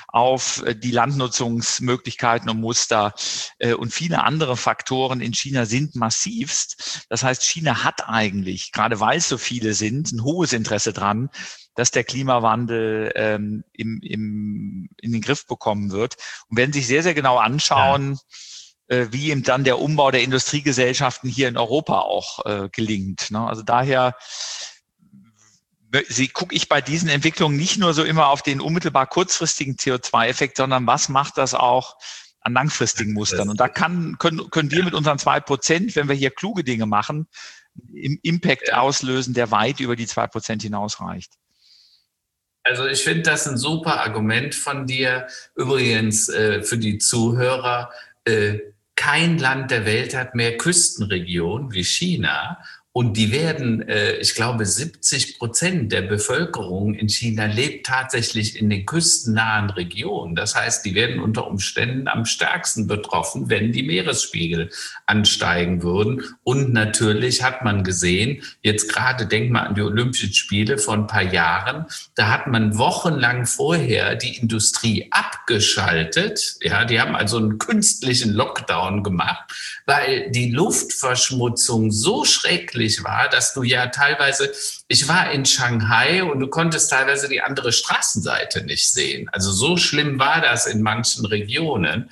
auf die Landnutzungsmöglichkeiten und Muster und viele andere Faktoren in China sind massivst. Das heißt, China hat eigentlich, gerade weil es so viele sind, ein hohes Interesse dran, dass der Klimawandel ähm, im, im, in den Griff bekommen wird. Und werden sich sehr, sehr genau anschauen, ja. wie eben dann der Umbau der Industriegesellschaften hier in Europa auch äh, gelingt. Ne? Also daher sie, gucke ich bei diesen Entwicklungen nicht nur so immer auf den unmittelbar kurzfristigen C O zwei Effekt, sondern was macht das auch an langfristigen Mustern? Und da kann, können, können wir mit unseren zwei Prozent, wenn wir hier kluge Dinge machen, im Impact ja. auslösen, der weit über die zwei Prozent hinausreicht. Also ich finde das ein super Argument von dir. Übrigens äh, für die Zuhörer, äh, kein Land der Welt hat mehr Küstenregionen wie China. Und die werden, äh, ich glaube, siebzig Prozent der Bevölkerung in China lebt tatsächlich in den küstennahen Regionen. Das heißt, die werden unter Umständen am stärksten betroffen, wenn die Meeresspiegel ansteigen würden. Und natürlich hat man gesehen, jetzt gerade denk mal an die Olympischen Spiele vor ein paar Jahren, da hat man wochenlang vorher die Industrie abgeschaltet. Ja, die haben also einen künstlichen Lockdown gemacht, weil die Luftverschmutzung so schrecklich war, dass du ja teilweise, ich war in Shanghai und du konntest teilweise die andere Straßenseite nicht sehen. Also so schlimm war das in manchen Regionen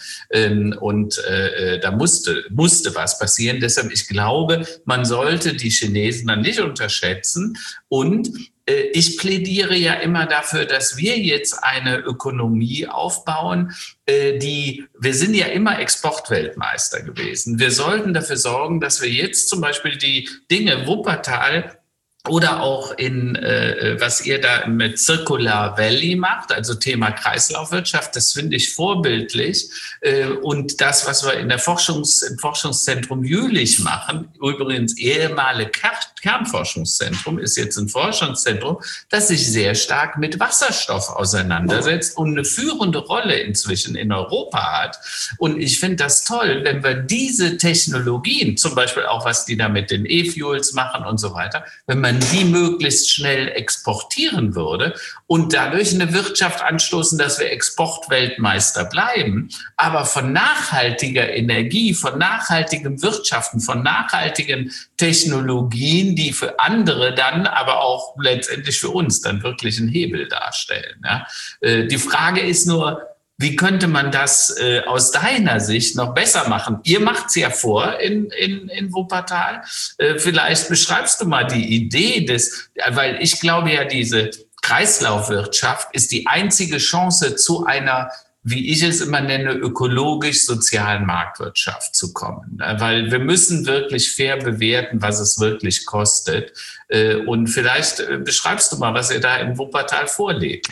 und äh, da musste, musste was passieren. Deshalb, ich glaube, man sollte die Chinesen dann nicht unterschätzen und ich plädiere ja immer dafür, dass wir jetzt eine Ökonomie aufbauen, die, wir sind ja immer Exportweltmeister gewesen. Wir sollten dafür sorgen, dass wir jetzt zum Beispiel die Dinge Wuppertal oder auch in, äh, was ihr da mit Circular Valley macht, also Thema Kreislaufwirtschaft, das finde ich vorbildlich. Äh, und das, was wir in der Forschungs-, im Forschungszentrum Jülich machen, übrigens ehemalige Kernforschungszentrum, ist jetzt ein Forschungszentrum, das sich sehr stark mit Wasserstoff auseinandersetzt und eine führende Rolle inzwischen in Europa hat. Und ich finde das toll, wenn wir diese Technologien, zum Beispiel auch was die da mit den E-Fuels machen und so weiter, wenn man die möglichst schnell exportieren würde und dadurch eine Wirtschaft anstoßen, dass wir Exportweltmeister bleiben, aber von nachhaltiger Energie, von nachhaltigem Wirtschaften, von nachhaltigen Technologien, die für andere dann, aber auch letztendlich für uns dann wirklich einen Hebel darstellen. Ja? Die Frage ist nur, wie könnte man das äh, aus deiner Sicht noch besser machen? Ihr macht es ja vor in, in, in Wuppertal. Äh, vielleicht beschreibst du mal die Idee des, weil ich glaube ja, diese Kreislaufwirtschaft ist die einzige Chance zu einer, wie ich es immer nenne, ökologisch-sozialen Marktwirtschaft zu kommen. Weil wir müssen wirklich fair bewerten, was es wirklich kostet. Äh, und vielleicht äh, beschreibst du mal, was ihr da in Wuppertal vorlebt.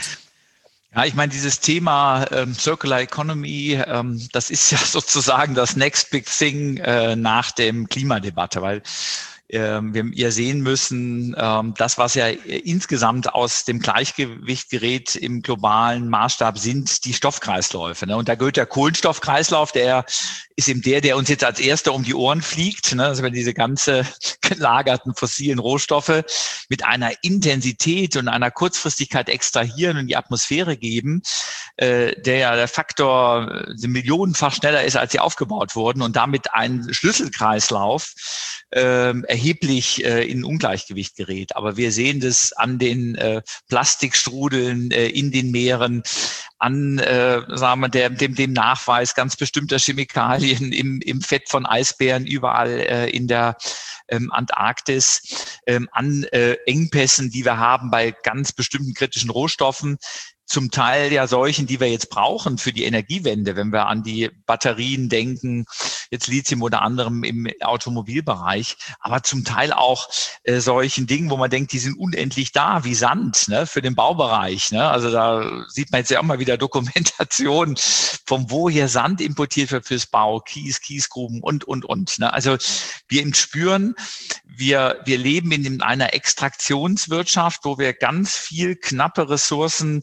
Ja, ich meine, dieses Thema ähm, Circular Economy, ähm, das ist ja sozusagen das Next Big Thing äh, nach dem Klimadebatte, weil ähm, wir ja sehen müssen, ähm, das, was ja insgesamt aus dem Gleichgewicht gerät im globalen Maßstab, sind die Stoffkreisläufe. Ne? Und da gehört der Kohlenstoffkreislauf, der ist eben der, der uns jetzt als erster um die Ohren fliegt. Ne? Also wenn diese ganze gelagerten fossilen Rohstoffe mit einer Intensität und einer Kurzfristigkeit extrahieren und in die Atmosphäre geben, äh, der ja der Faktor äh, millionenfach schneller ist, als sie aufgebaut wurden und damit ein Schlüsselkreislauf äh, erheblich äh, in Ungleichgewicht gerät. Aber wir sehen das an den äh, Plastikstrudeln äh, in den Meeren, an äh, sagen wir, der, dem, dem Nachweis ganz bestimmter Chemikalien im, im Fett von Eisbären überall äh, in der ähm, Antarktis, ähm, an äh, Engpässen, die wir haben bei ganz bestimmten kritischen Rohstoffen. Zum Teil ja solchen, die wir jetzt brauchen für die Energiewende, wenn wir an die Batterien denken, jetzt Lithium oder anderem im Automobilbereich, aber zum Teil auch äh, solchen Dingen, wo man denkt, die sind unendlich da, wie Sand, ne, für den Baubereich. Ne? Also da sieht man jetzt ja auch mal wieder Dokumentation, von wo hier Sand importiert wird fürs Bau, Kies, Kiesgruben und, und, und. Ne? Also wir eben spüren, wir, wir leben in einer Extraktionswirtschaft, wo wir ganz viel knappe Ressourcen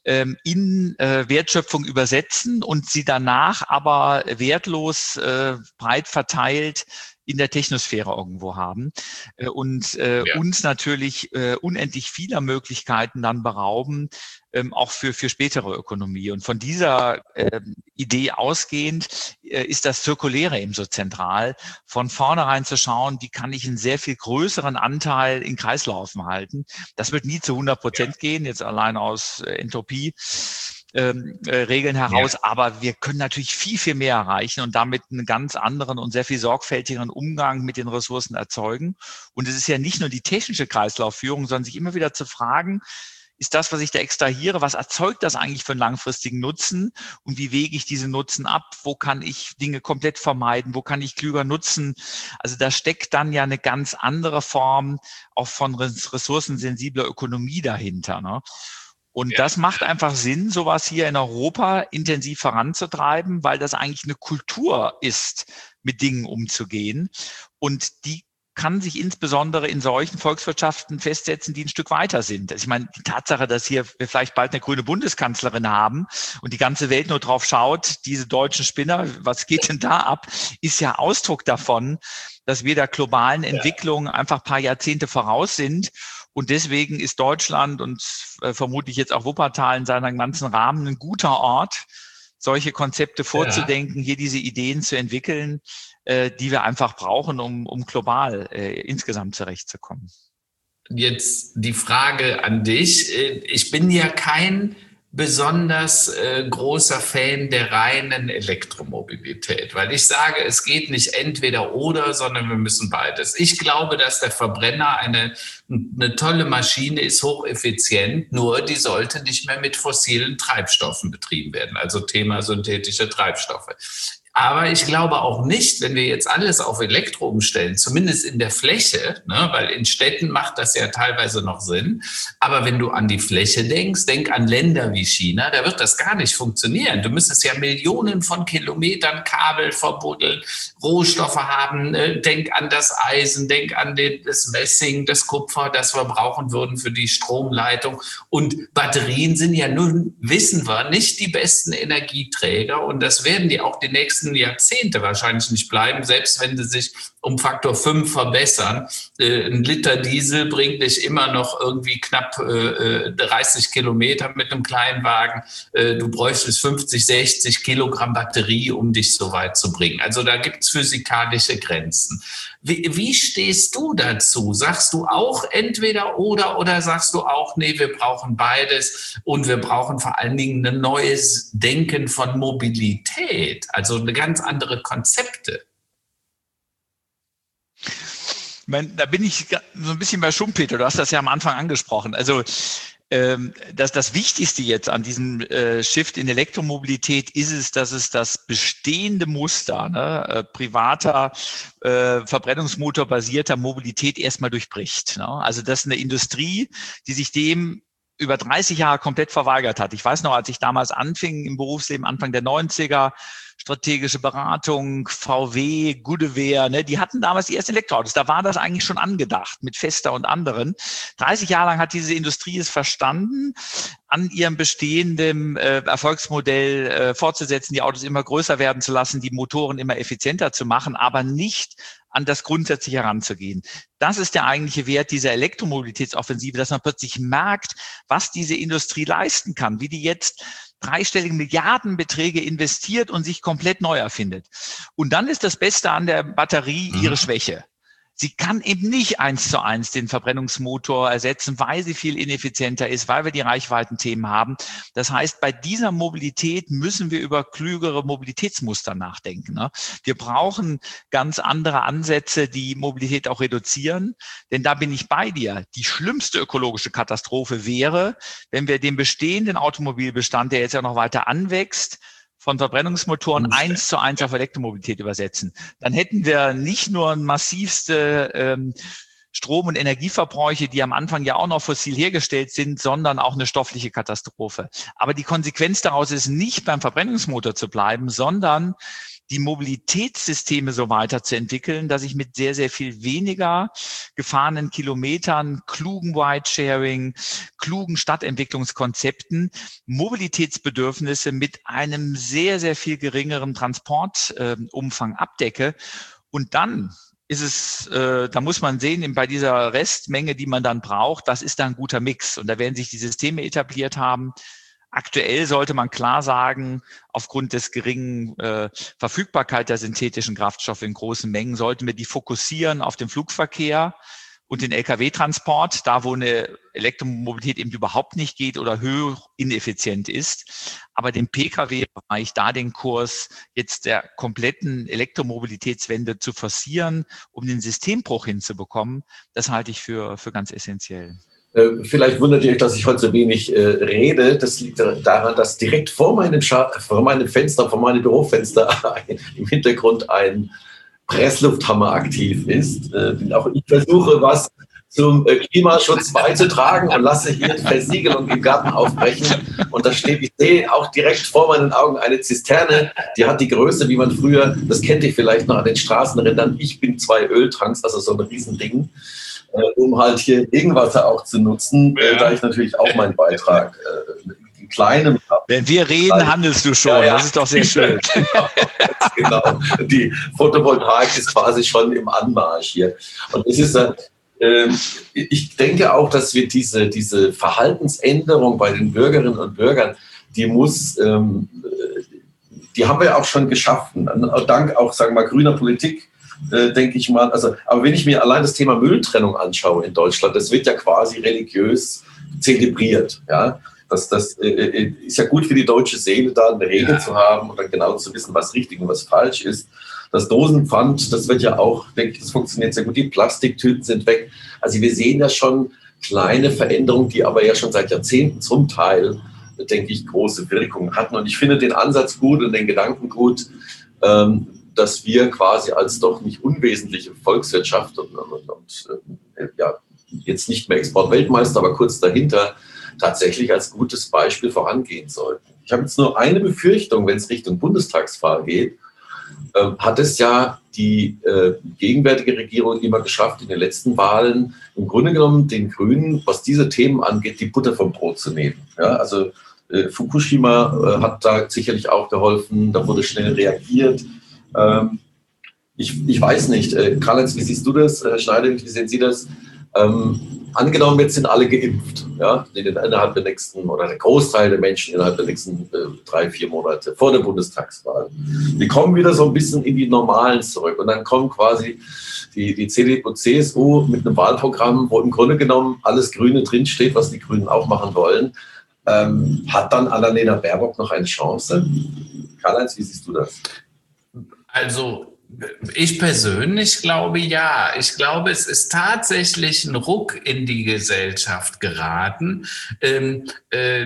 in äh, Wertschöpfung übersetzen und sie danach aber wertlos äh, breit verteilt in der Technosphäre irgendwo haben äh, und äh, ja. uns natürlich äh, unendlich vieler Möglichkeiten dann berauben, ähm, auch für für spätere Ökonomie. Und von dieser äh, Idee ausgehend äh, ist das Zirkuläre eben so zentral, von vornherein zu schauen, wie kann ich einen sehr viel größeren Anteil in Kreislaufen halten. Das wird nie zu hundert Prozent ja. gehen, jetzt allein aus äh, Entropie. Ähm, äh, Regeln heraus, ja. aber wir können natürlich viel, viel mehr erreichen und damit einen ganz anderen und sehr viel sorgfältigeren Umgang mit den Ressourcen erzeugen. Und es ist ja nicht nur die technische Kreislaufführung, sondern sich immer wieder zu fragen, ist das, was ich da extrahiere, was erzeugt das eigentlich für einen langfristigen Nutzen und wie wege ich diesen Nutzen ab? Wo kann ich Dinge komplett vermeiden? Wo kann ich klüger nutzen? Also da steckt dann ja eine ganz andere Form auch von ressourcensensibler Ökonomie dahinter, ne? Und ja. das macht einfach Sinn, sowas hier in Europa intensiv voranzutreiben, weil das eigentlich eine Kultur ist, mit Dingen umzugehen. Und die kann sich insbesondere in solchen Volkswirtschaften festsetzen, die ein Stück weiter sind. Also ich meine, die Tatsache, dass hier wir vielleicht bald eine grüne Bundeskanzlerin haben und die ganze Welt nur drauf schaut, diese deutschen Spinner, was geht denn da ab, ist ja Ausdruck davon, dass wir der globalen Entwicklung einfach ein paar Jahrzehnte voraus sind. Und deswegen ist Deutschland und äh, vermutlich jetzt auch Wuppertal in seinem ganzen Rahmen ein guter Ort, solche Konzepte vorzudenken, ja. hier diese Ideen zu entwickeln, äh, die wir einfach brauchen, um, um global äh, insgesamt zurechtzukommen. Jetzt die Frage an dich. Ich bin ja kein besonders äh, großer Fan der reinen Elektromobilität, weil ich sage, es geht nicht entweder oder, sondern wir müssen beides. Ich glaube, dass der Verbrenner eine, eine tolle Maschine ist, hocheffizient, nur die sollte nicht mehr mit fossilen Treibstoffen betrieben werden, also Thema synthetische Treibstoffe. Aber ich glaube auch nicht, wenn wir jetzt alles auf Elektro umstellen, zumindest in der Fläche, ne, weil in Städten macht das ja teilweise noch Sinn. Aber wenn du an die Fläche denkst, denk an Länder wie China, da wird das gar nicht funktionieren. Du müsstest ja Millionen von Kilometern Kabel verbuddeln, Rohstoffe haben. Denk an das Eisen, denk an das Messing, das Kupfer, das wir brauchen würden für die Stromleitung. Und Batterien sind ja nun, wissen wir, nicht die besten Energieträger. Und das werden die auch die nächsten Jahrzehnte wahrscheinlich nicht bleiben, selbst wenn sie sich um Faktor fünf verbessern. Äh, ein Liter Diesel bringt dich immer noch irgendwie knapp äh, dreißig Kilometer mit einem Kleinwagen. Äh, du bräuchtest fünfzig, sechzig Kilogramm Batterie, um dich so weit zu bringen. Also da gibt es physikalische Grenzen. Wie, wie stehst du dazu? Sagst du auch entweder oder oder sagst du auch, nee, wir brauchen beides und wir brauchen vor allen Dingen ein neues Denken von Mobilität, also eine ganz andere Konzepte? Ich meine, da bin ich so ein bisschen bei Schumpeter, du hast das ja am Anfang angesprochen. Also ähm, das, das Wichtigste jetzt an diesem äh, Shift in Elektromobilität ist es, dass es das bestehende Muster ne, äh, privater äh, Verbrennungsmotorbasierter Mobilität erstmal durchbricht. Ne? Also das ist eine Industrie, die sich dem über dreißig Jahre komplett verweigert hat. Ich weiß noch, als ich damals anfing im Berufsleben, Anfang der neunziger, strategische Beratung, V W, Goodyear, ne, die hatten damals die ersten Elektroautos. Da war das eigentlich schon angedacht mit Vesta und anderen. dreißig Jahre lang hat diese Industrie es verstanden, an ihrem bestehenden äh, Erfolgsmodell äh, fortzusetzen, die Autos immer größer werden zu lassen, die Motoren immer effizienter zu machen, aber nicht an das grundsätzlich heranzugehen. Das ist der eigentliche Wert dieser Elektromobilitätsoffensive, dass man plötzlich merkt, was diese Industrie leisten kann, wie die jetzt dreistellige Milliardenbeträge investiert und sich komplett neu erfindet. Und dann ist das Beste an der Batterie ihre Schwäche. Sie kann eben nicht eins zu eins den Verbrennungsmotor ersetzen, weil sie viel ineffizienter ist, weil wir die Reichweitenthemen haben. Das heißt, bei dieser Mobilität müssen wir über klügere Mobilitätsmuster nachdenken. Ne? Wir brauchen ganz andere Ansätze, die Mobilität auch reduzieren. Denn da bin ich bei dir. Die schlimmste ökologische Katastrophe wäre, wenn wir den bestehenden Automobilbestand, der jetzt ja noch weiter anwächst, von Verbrennungsmotoren eins zu eins auf Elektromobilität übersetzen. Dann hätten wir nicht nur massivste ähm, Strom- und Energieverbräuche, die am Anfang ja auch noch fossil hergestellt sind, sondern auch eine stoffliche Katastrophe. Aber die Konsequenz daraus ist nicht beim Verbrennungsmotor zu bleiben, sondern die Mobilitätssysteme so weiterzuentwickeln, dass ich mit sehr, sehr viel weniger gefahrenen Kilometern, klugen Ridesharing, klugen Stadtentwicklungskonzepten Mobilitätsbedürfnisse mit einem sehr, sehr viel geringeren Transportumfang äh, abdecke. Und dann ist es, äh, da muss man sehen, bei dieser Restmenge, die man dann braucht, das ist dann ein guter Mix. Und da werden sich die Systeme etabliert haben. Aktuell sollte man klar sagen, aufgrund des geringen äh, Verfügbarkeit der synthetischen Kraftstoffe in großen Mengen, sollten wir die fokussieren auf den Flugverkehr und den L K W-Transport, da wo eine Elektromobilität eben überhaupt nicht geht oder hoch ineffizient ist. Aber den P K W-Bereich, da den Kurs jetzt der kompletten Elektromobilitätswende zu forcieren, um den Systembruch hinzubekommen, das halte ich für, für ganz essentiell. Vielleicht wundert ihr euch, dass ich heute so wenig äh, rede. Das liegt daran, dass direkt vor meinem, Scha- vor meinem Fenster, vor meinem Bürofenster im Hintergrund ein Presslufthammer aktiv ist. Äh, auch ich versuche, was zum Klimaschutz beizutragen und lasse hier Versiegelung im Garten aufbrechen. Und da steht, ich sehe auch direkt vor meinen Augen eine Zisterne, die hat die Größe, wie man früher, das kennt ihr vielleicht noch an den Straßenrändern, ich bin zwei Öltanks, also so ein Riesending, äh, um halt hier Regenwasser auch zu nutzen, ja. äh, da ich natürlich auch meinen Beitrag äh, kleinem. Wenn wir reden, handelst du schon. Ja, ja. Das ist doch sehr schön. Genau. Die Photovoltaik ist quasi schon im Anmarsch hier. Und es ist, äh, ich denke auch, dass wir diese, diese Verhaltensänderung bei den Bürgerinnen und Bürgern, die muss, ähm, die haben wir auch schon geschaffen. Dank auch, sagen wir mal, grüner Politik, äh, denke ich mal. Also, aber wenn ich mir allein das Thema Mülltrennung anschaue in Deutschland, das wird ja quasi religiös zelebriert, ja. Das, das äh, ist ja gut für die deutsche Seele, da eine Regel ja. zu haben und dann genau zu wissen, was richtig und was falsch ist. Das Dosenpfand, das wird ja auch, denke ich, das funktioniert sehr gut. Die Plastiktüten sind weg. Also wir sehen ja schon kleine Veränderungen, die aber ja schon seit Jahrzehnten zum Teil, denke ich, große Wirkungen hatten. Und ich finde den Ansatz gut und den Gedanken gut, ähm, dass wir quasi als doch nicht unwesentliche Volkswirtschaft und, und, und äh, ja, jetzt nicht mehr Exportweltmeister, aber kurz dahinter, tatsächlich als gutes Beispiel vorangehen sollten. Ich habe jetzt nur eine Befürchtung, wenn es Richtung Bundestagswahl geht, äh, hat es ja die äh, gegenwärtige Regierung immer geschafft, in den letzten Wahlen im Grunde genommen den Grünen, was diese Themen angeht, die Butter vom Brot zu nehmen. Ja, also äh, Fukushima äh, hat da sicherlich auch geholfen, da wurde schnell reagiert. Ähm, ich, ich weiß nicht, äh, Karl-Heinz, wie siehst du das? Herr Schneider, wie sehen Sie das? Ähm, Angenommen, jetzt sind alle geimpft, ja, innerhalb der nächsten, oder der Großteil der Menschen innerhalb der nächsten äh, drei, vier Monate vor der Bundestagswahl. Wir kommen wieder so ein bisschen in die Normalen zurück und dann kommen quasi die, die C D U, C S U mit einem Wahlprogramm, wo im Grunde genommen alles Grüne drinsteht, was die Grünen auch machen wollen. Ähm, hat dann Annalena Baerbock noch eine Chance? Karl-Heinz, wie siehst du das? Also, ich persönlich glaube ja. Ich glaube, es ist tatsächlich ein Ruck in die Gesellschaft geraten. Ähm, äh,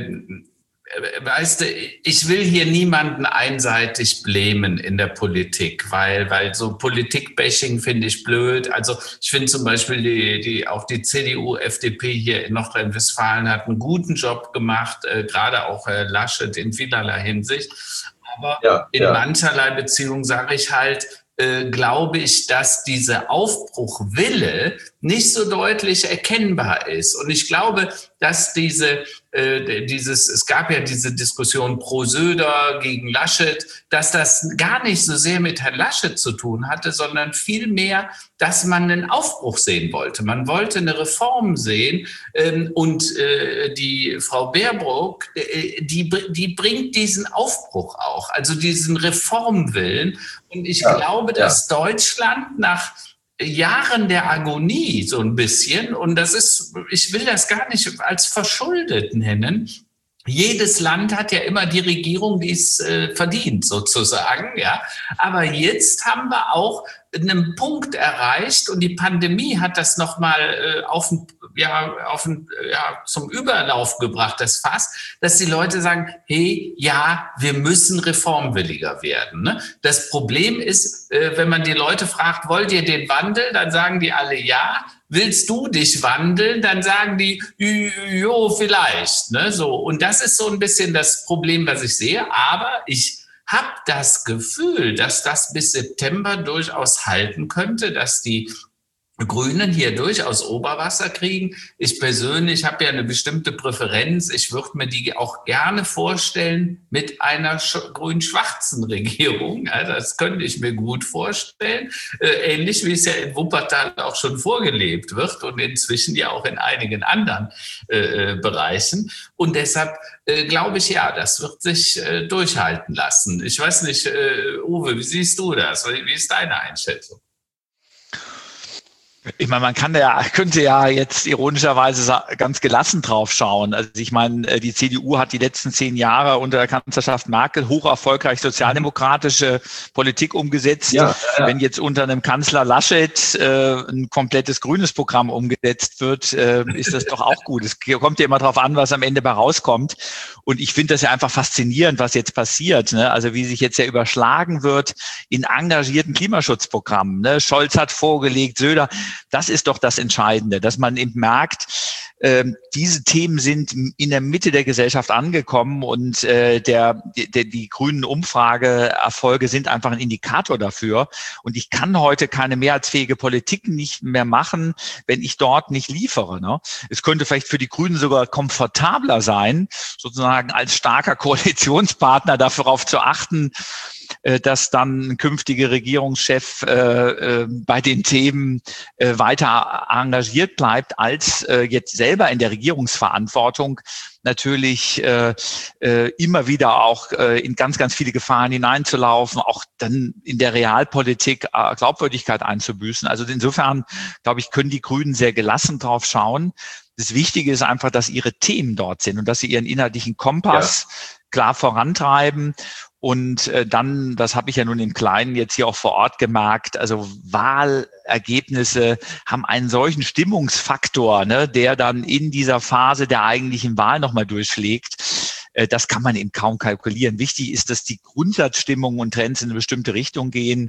weißt du, ich will hier niemanden einseitig blämen in der Politik, weil, weil so Politikbashing finde ich blöd. Also ich finde zum Beispiel die, die, auch die C D U, F D P hier in Nordrhein-Westfalen hat einen guten Job gemacht, äh, gerade auch Herr Laschet in vielerlei Hinsicht. Aber ja, in ja. mancherlei Beziehungen sage ich halt, Äh, glaube ich, dass diese Aufbruchwille nicht so deutlich erkennbar ist. Und ich glaube, dass diese, äh, dieses, es gab ja diese Diskussion pro Söder gegen Laschet, dass das gar nicht so sehr mit Herrn Laschet zu tun hatte, sondern vielmehr, dass man einen Aufbruch sehen wollte. Man wollte eine Reform sehen ähm, und äh, die Frau Baerbock, äh, die, die bringt diesen Aufbruch auch, also diesen Reformwillen. Und ich ja, glaube, dass ja. Deutschland nach Jahren der Agonie so ein bisschen, und das ist, ich will das gar nicht als verschuldet nennen, jedes Land hat ja immer die Regierung, die es äh, verdient, sozusagen, ja. Aber jetzt haben wir auch einen Punkt erreicht und die Pandemie hat das nochmal äh, auf, ja, auf, ja, zum Überlauf gebracht, das Fass, dass die Leute sagen, hey, ja, wir müssen reformwilliger werden. Ne? Das Problem ist, äh, wenn man die Leute fragt, wollt ihr den Wandel, dann sagen die alle ja. Willst du dich wandeln? Dann sagen die, jo, vielleicht. Ne? So. Und das ist so ein bisschen das Problem, was ich sehe. Aber ich habe das Gefühl, dass das bis September durchaus halten könnte, dass die Grünen hier durchaus Oberwasser kriegen. Ich persönlich habe ja eine bestimmte Präferenz. Ich würde mir die auch gerne vorstellen mit einer grün-schwarzen Regierung. Ja, das könnte ich mir gut vorstellen. Äh, ähnlich wie es ja in Wuppertal auch schon vorgelebt wird und inzwischen ja auch in einigen anderen äh, Bereichen. Und deshalb äh, glaube ich, ja, das wird sich äh, durchhalten lassen. Ich weiß nicht, äh, Uwe, wie siehst du das? Wie ist deine Einschätzung? Ich meine, man kann ja, könnte ja jetzt ironischerweise ganz gelassen drauf schauen. Also ich meine, die C D U hat die letzten zehn Jahre unter der Kanzlerschaft Merkel hoch erfolgreich sozialdemokratische Politik umgesetzt. Ja, ja. Wenn jetzt unter einem Kanzler Laschet äh, ein komplettes grünes Programm umgesetzt wird, äh, ist das doch auch gut. Es kommt ja immer darauf an, was am Ende bei rauskommt. Und ich finde das ja einfach faszinierend, was jetzt passiert. Ne? Also wie sich jetzt ja überschlagen wird in engagierten Klimaschutzprogrammen. Ne? Scholz hat vorgelegt, Söder. das ist doch das Entscheidende, dass man eben merkt, äh, diese Themen sind in der Mitte der Gesellschaft angekommen und äh, der, der, die grünen Umfrageerfolge sind einfach ein Indikator dafür. Und ich kann heute keine mehrheitsfähige Politik nicht mehr machen, wenn ich dort nicht liefere. Ne? Es könnte vielleicht für die Grünen sogar komfortabler sein, sozusagen als starker Koalitionspartner darauf zu achten, dass dann ein künftiger Regierungschef äh, äh, bei den Themen äh, weiter engagiert bleibt, als äh, jetzt selber in der Regierungsverantwortung natürlich äh, äh, immer wieder auch äh, in ganz, ganz viele Gefahren hineinzulaufen, auch dann in der Realpolitik äh, Glaubwürdigkeit einzubüßen. Also insofern, glaube ich, können die Grünen sehr gelassen drauf schauen. Das Wichtige ist einfach, dass ihre Themen dort sind und dass sie ihren inhaltlichen Kompass ja. klar vorantreiben. Und äh, dann, das habe ich ja nun im Kleinen jetzt hier auch vor Ort gemerkt, also Wahlergebnisse haben einen solchen Stimmungsfaktor, ne, der dann in dieser Phase der eigentlichen Wahl nochmal durchschlägt. Äh, das kann man eben kaum kalkulieren. Wichtig ist, dass die Grundsatzstimmungen und Trends in eine bestimmte Richtung gehen.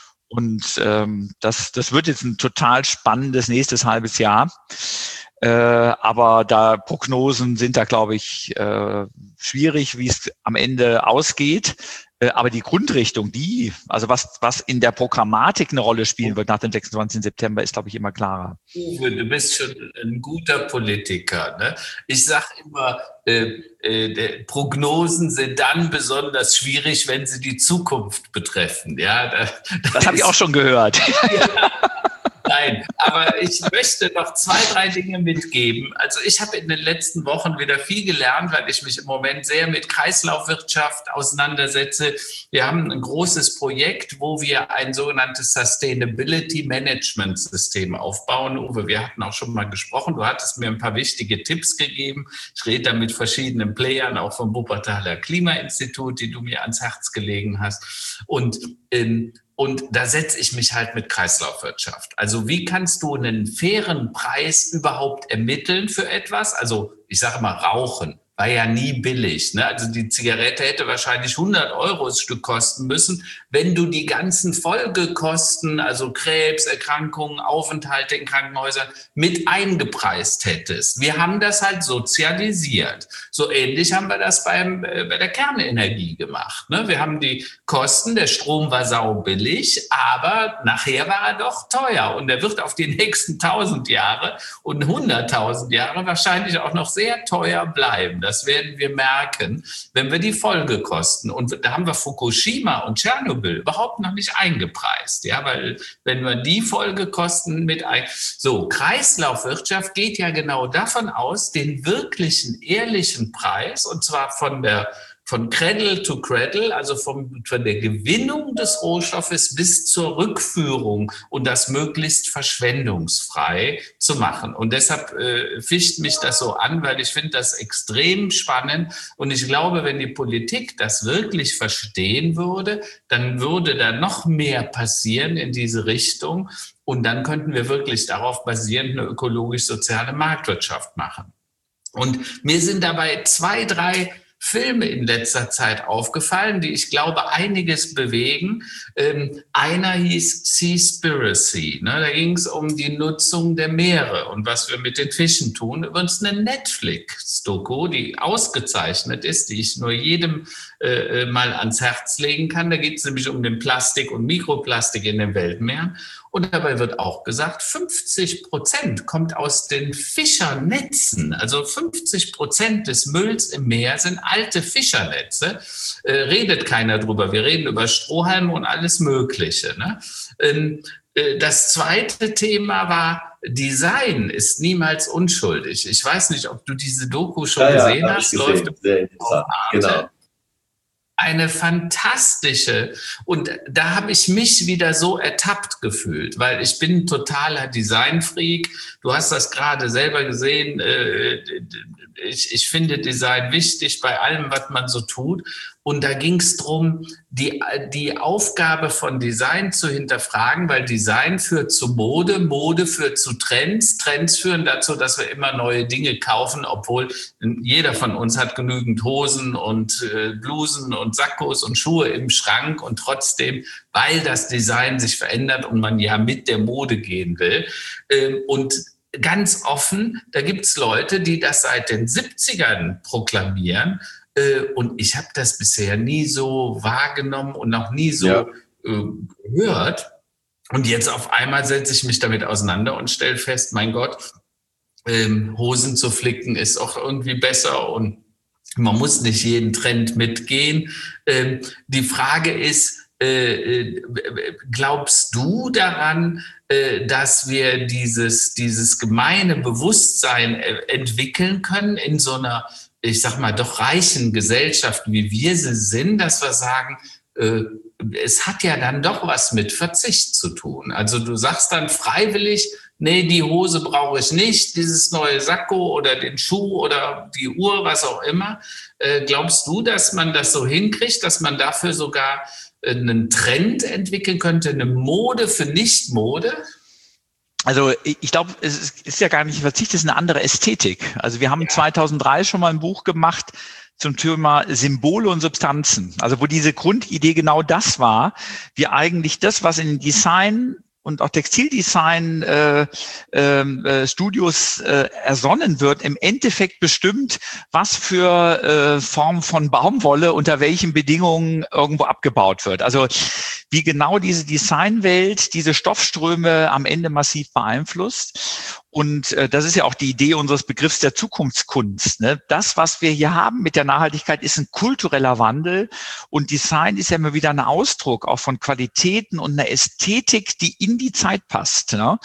Und ähm, das, das wird jetzt ein total spannendes nächstes halbes Jahr. Äh, aber da Prognosen sind da, glaube ich, äh, schwierig, wie es am Ende ausgeht. Äh, aber die Grundrichtung, die, also was, was in der Programmatik eine Rolle spielen wird nach dem sechsundzwanzigsten September, ist, glaube ich, immer klarer. Uwe, du bist schon ein guter Politiker. Ne? Ich sage immer, äh, äh, Prognosen sind dann besonders schwierig, wenn sie die Zukunft betreffen. Ja, da, das habe ich auch schon gehört. Ja. Nein, aber ich möchte noch zwei, drei Dinge mitgeben. Also ich habe in den letzten Wochen wieder viel gelernt, weil ich mich im Moment sehr mit Kreislaufwirtschaft auseinandersetze. Wir haben ein großes Projekt, wo wir ein sogenanntes Sustainability Management System aufbauen. Uwe, wir hatten auch schon mal gesprochen. Du hattest mir ein paar wichtige Tipps gegeben. Ich rede da mit verschiedenen Playern, auch vom Wuppertaler Klimainstitut, die du mir ans Herz gelegen hast. Und in Und da setze ich mich halt mit Kreislaufwirtschaft. Also wie kannst du einen fairen Preis überhaupt ermitteln für etwas? Also ich sage mal, Rauchen war ja nie billig. Ne? Also die Zigarette hätte wahrscheinlich hundert Euro das Stück kosten müssen, wenn du die ganzen Folgekosten, also Krebserkrankungen, Aufenthalte in Krankenhäusern, mit eingepreist hättest. Wir haben das halt sozialisiert. So ähnlich haben wir das beim, äh, bei der Kernenergie gemacht. Ne? Wir haben die Kosten, der Strom war saubillig, aber nachher war er doch teuer. Und er wird auf die nächsten tausend Jahre und hunderttausend Jahre wahrscheinlich auch noch sehr teuer bleiben. Das werden wir merken, wenn wir die Folgekosten, und da haben wir Fukushima und Tschernobyl überhaupt noch nicht eingepreist, ja, weil wenn wir die Folgekosten mit ein, so, Kreislaufwirtschaft geht ja genau davon aus, den wirklichen, ehrlichen Preis, und zwar von der von Cradle to Cradle, also vom, von der Gewinnung des Rohstoffes bis zur Rückführung, und das möglichst verschwendungsfrei zu machen. Und deshalb äh, ficht mich das so an, weil ich finde das extrem spannend. Und ich glaube, wenn die Politik das wirklich verstehen würde, dann würde da noch mehr passieren in diese Richtung. Und dann könnten wir wirklich darauf basierend eine ökologisch-soziale Marktwirtschaft machen. Und mir sind dabei zwei, drei Filme in letzter Zeit aufgefallen, die, ich glaube, einiges bewegen. Ähm, einer hieß Seaspiracy. Ne? Da ging es um die Nutzung der Meere und was wir mit den Fischen tun. Übrigens eine Netflix-Doku, die ausgezeichnet ist, die ich nur jedem äh, mal ans Herz legen kann. Da geht es nämlich um den Plastik und Mikroplastik in den Weltmeeren. Und dabei wird auch gesagt, fünfzig Prozent kommt aus den Fischernetzen. Also fünfzig Prozent des Mülls im Meer sind alte Fischernetze. Äh, redet keiner drüber. Wir reden über Strohhalme und alles Mögliche. Ne? Ähm, äh, das zweite Thema war, Design ist niemals unschuldig. Ich weiß nicht, ob du diese Doku schon ja, gesehen ja, hast. Gesehen. Läuft sehr interessant. Genau. Eine fantastische, und da habe ich mich wieder so ertappt gefühlt, weil ich bin ein totaler Designfreak. Du hast das gerade selber gesehen. Ich, ich finde Design wichtig bei allem, was man so tut. Und da ging es darum, die, die Aufgabe von Design zu hinterfragen, weil Design führt zu Mode, Mode führt zu Trends, Trends führen dazu, dass wir immer neue Dinge kaufen, obwohl jeder von uns hat genügend Hosen und äh, Blusen und Sakkos und Schuhe im Schrank und trotzdem, weil das Design sich verändert und man ja mit der Mode gehen will. Ähm, und ganz offen, da gibt's Leute, die das seit den siebzigern proklamieren. Und ich habe das bisher nie so wahrgenommen und noch nie so ja. äh, gehört. Und jetzt auf einmal setze ich mich damit auseinander und stelle fest, mein Gott, ähm, Hosen zu flicken ist auch irgendwie besser und man muss nicht jeden Trend mitgehen. Ähm, die Frage ist, äh, glaubst du daran, äh, dass wir dieses, dieses gemeine Bewusstsein äh, entwickeln können in so einer, ich sag mal, doch reichen Gesellschaft, wie wir sie sind, dass wir sagen, äh, es hat ja dann doch was mit Verzicht zu tun. Also du sagst dann freiwillig, nee, die Hose brauche ich nicht, dieses neue Sakko oder den Schuh oder die Uhr, was auch immer. Äh, glaubst du, dass man das so hinkriegt, dass man dafür sogar einen Trend entwickeln könnte, eine Mode für Nicht-Mode? Also ich glaube, es ist ja gar nicht Verzicht, es ist eine andere Ästhetik. Also wir haben ja. zweitausenddrei schon mal ein Buch gemacht zum Thema Symbole und Substanzen. Also wo diese Grundidee genau das war, wie eigentlich das, was in Design und auch Textildesign äh, äh, Studios äh, ersonnen wird, im Endeffekt bestimmt, was für äh, Form von Baumwolle unter welchen Bedingungen irgendwo abgebaut wird. Also wie genau diese Designwelt diese Stoffströme am Ende massiv beeinflusst. Und äh, das ist ja auch die Idee unseres Begriffs der Zukunftskunst. Ne? Das, was wir hier haben mit der Nachhaltigkeit, ist ein kultureller Wandel. Und Design ist ja immer wieder ein Ausdruck auch von Qualitäten und einer Ästhetik, die in die Zeit passt. Ne?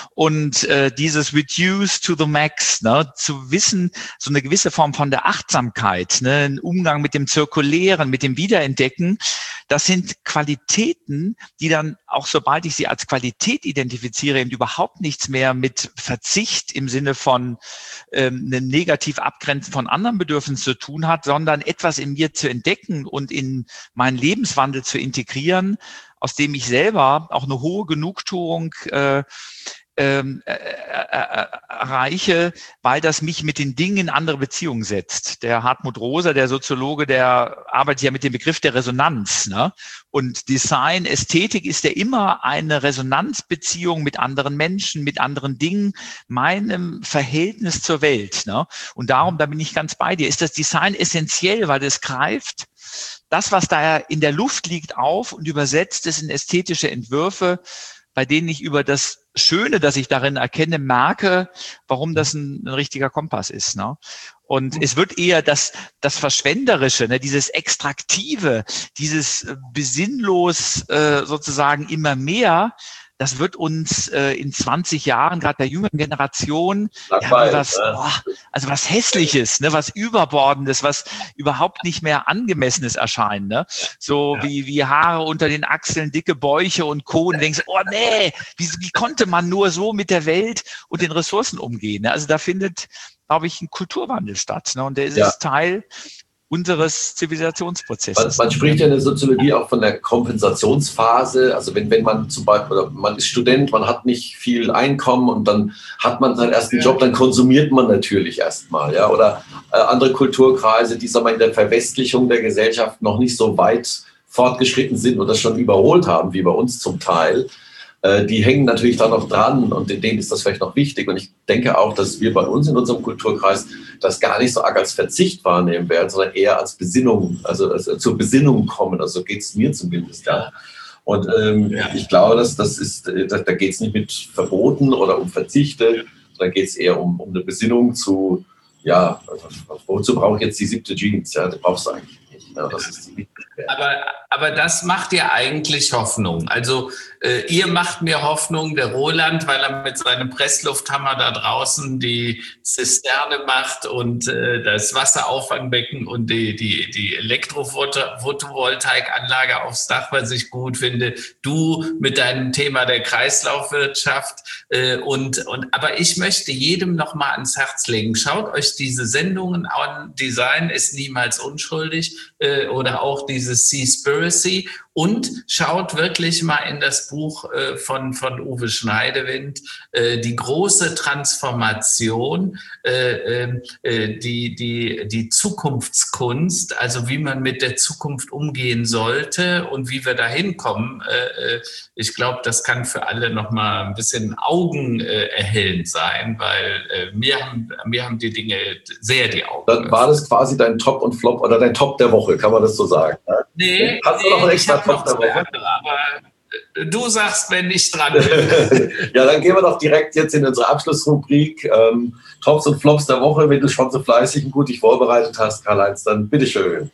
Und äh, dieses Reduce to the Max, ne? Zu wissen, so eine gewisse Form von der Achtsamkeit, ne? Ein Umgang mit dem Zirkulären, mit dem Wiederentdecken, das sind Qualitäten, die dann auch, sobald ich sie als Qualität identifiziere, eben überhaupt nichts mehr mit Verzicht im Sinne von ähm, einem negativ Abgrenzen von anderen Bedürfnissen zu tun hat, sondern etwas in mir zu entdecken und in meinen Lebenswandel zu integrieren, aus dem ich selber auch eine hohe Genugtuung äh, Ähm, äh, äh, erreiche, weil das mich mit den Dingen in andere Beziehungen setzt. Der Hartmut Rosa, der Soziologe, der arbeitet ja mit dem Begriff der Resonanz. Ne? Und Design, Ästhetik ist ja immer eine Resonanzbeziehung mit anderen Menschen, mit anderen Dingen, meinem Verhältnis zur Welt. Ne? Und darum, da bin ich ganz bei dir, ist das Design essentiell, weil es greift das, was da in der Luft liegt, auf und übersetzt es in ästhetische Entwürfe, bei denen ich über das Schöne, das ich darin erkenne, merke, warum das ein, ein richtiger Kompass ist. Ne? Und es wird eher das, das Verschwenderische, ne, dieses Extraktive, dieses besinnlos äh, sozusagen immer mehr, das wird uns äh, in zwanzig Jahren, gerade der jüngeren Generation, ja, was, oh, also was Hässliches, ne, was Überbordendes, was überhaupt nicht mehr Angemessenes erscheint. Ne? So ja. wie, wie Haare unter den Achseln, dicke Bäuche und Co. Und denkst, oh nee, wie, wie konnte man nur so mit der Welt und den Ressourcen umgehen? Ne? Also da findet, glaube ich, ein Kulturwandel statt. Ne? Und der ist ja. Teil unseres Zivilisationsprozesses. Man, man spricht ja in der Soziologie auch von der Kompensationsphase. Also wenn, wenn man zum Beispiel, oder man ist Student, man hat nicht viel Einkommen und dann hat man seinen ersten Job, dann konsumiert man natürlich erstmal. Ja? Oder äh, andere Kulturkreise, die sagen wir, in der Verwestlichung der Gesellschaft noch nicht so weit fortgeschritten sind und das schon überholt haben, wie bei uns zum Teil. Die hängen natürlich da noch dran und denen ist das vielleicht noch wichtig. Und ich denke auch, dass wir bei uns in unserem Kulturkreis das gar nicht so arg als Verzicht wahrnehmen werden, sondern eher als Besinnung, also, also zur Besinnung kommen. Also so geht es mir zumindest. Ja. Und ähm, ja. ich glaube, dass das ist, da, da geht es nicht mit Verboten oder um Verzichte, sondern geht es eher um, um eine Besinnung zu, ja, wozu brauche ich jetzt die siebte Jeans? Ja, das brauchst du eigentlich nicht. Ja, das ist die aber, aber das macht dir eigentlich Hoffnung. Also äh, ihr macht mir Hoffnung, der Roland, weil er mit seinem Presslufthammer da draußen die Zisterne macht und äh, das Wasserauffangbecken und die, die, die Elektrophotovoltaikanlage aufs Dach, was ich gut finde. Du mit deinem Thema der Kreislaufwirtschaft. Äh, und, und, aber ich möchte jedem noch mal ans Herz legen. Schaut euch diese Sendungen an. Design ist niemals unschuldig. äh, oder auch dieses Seaspiracy und schaut wirklich mal in das Buch äh, von, von Uwe Schneidewind, äh, die große Transformation, äh, äh, die, die, die Zukunftskunst, also wie man mit der Zukunft umgehen sollte und wie wir da hinkommen. Äh, ich glaube, das kann für alle noch mal ein bisschen augenerhellend sein, weil äh, mir, haben, mir haben die Dinge sehr die Augen Dann war das quasi dein Top und Flop oder dein Top der Woche, kann man das so sagen? Nee, hast du nee, noch einen extra ich Top der Woche? Andere, aber du sagst, wenn ich dran bin. Ja, dann gehen wir doch direkt jetzt in unsere Abschlussrubrik. Ähm, Tops und Flops der Woche, wenn du schon so fleißig und gut dich vorbereitet hast, Karl-Heinz, dann bitteschön.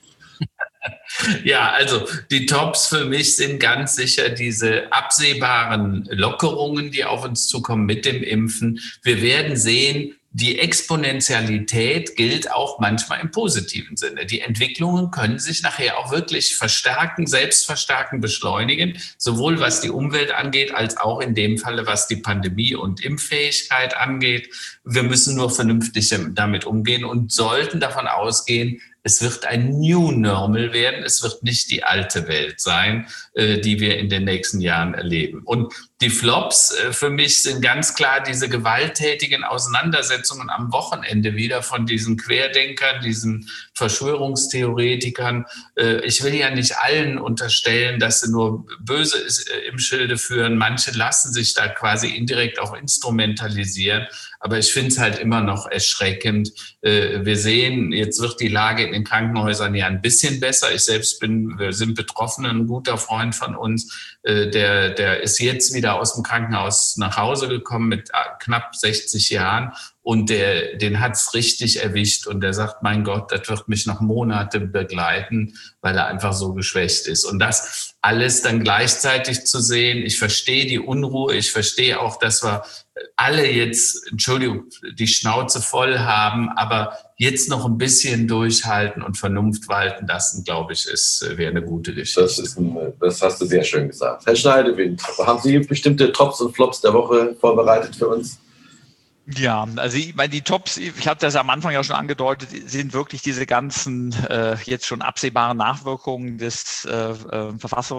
Ja, also die Tops für mich sind ganz sicher diese absehbaren Lockerungen, die auf uns zukommen mit dem Impfen. Wir werden sehen, die Exponentialität gilt auch manchmal im positiven Sinne. Die Entwicklungen können sich nachher auch wirklich verstärken, selbst verstärken, beschleunigen, sowohl was die Umwelt angeht, als auch in dem Falle, was die Pandemie und Impffähigkeit angeht. Wir müssen nur vernünftig damit umgehen und sollten davon ausgehen, es wird ein New Normal werden. Es wird nicht die alte Welt sein, äh, die wir in den nächsten Jahren erleben. Und die Flops äh, für mich sind ganz klar diese gewalttätigen Auseinandersetzungen am Wochenende wieder von diesen Querdenkern, diesen Verschwörungstheoretikern. Äh, ich will ja nicht allen unterstellen, dass sie nur Böses äh, im Schilde führen. Manche lassen sich da quasi indirekt auch instrumentalisieren. Aber ich finde es halt immer noch erschreckend. Äh, wir sehen, jetzt wird die Lage in den Krankenhäusern ja ein bisschen besser. Ich selbst bin, wir sind betroffen, ein guter Freund von uns, äh, der, der ist jetzt wieder aus dem Krankenhaus nach Hause gekommen mit knapp sechzig Jahren. Und der, den hat's richtig erwischt. Und der sagt, mein Gott, das wird mich noch Monate begleiten, weil er einfach so geschwächt ist. Und das alles dann gleichzeitig zu sehen, ich verstehe die Unruhe, ich verstehe auch, dass wir alle jetzt, Entschuldigung, die Schnauze voll haben, aber jetzt noch ein bisschen durchhalten und Vernunft walten lassen, glaube ich, ist, wäre eine gute Geschichte. Das, ist ein, das hast du sehr schön gesagt. Herr Schneidewind, haben Sie bestimmte Tops und Flops der Woche vorbereitet für uns? Ja, also ich meine, die Tops, ich habe das am Anfang ja schon angedeutet, sind wirklich diese ganzen äh, jetzt schon absehbaren Nachwirkungen des äh, äh,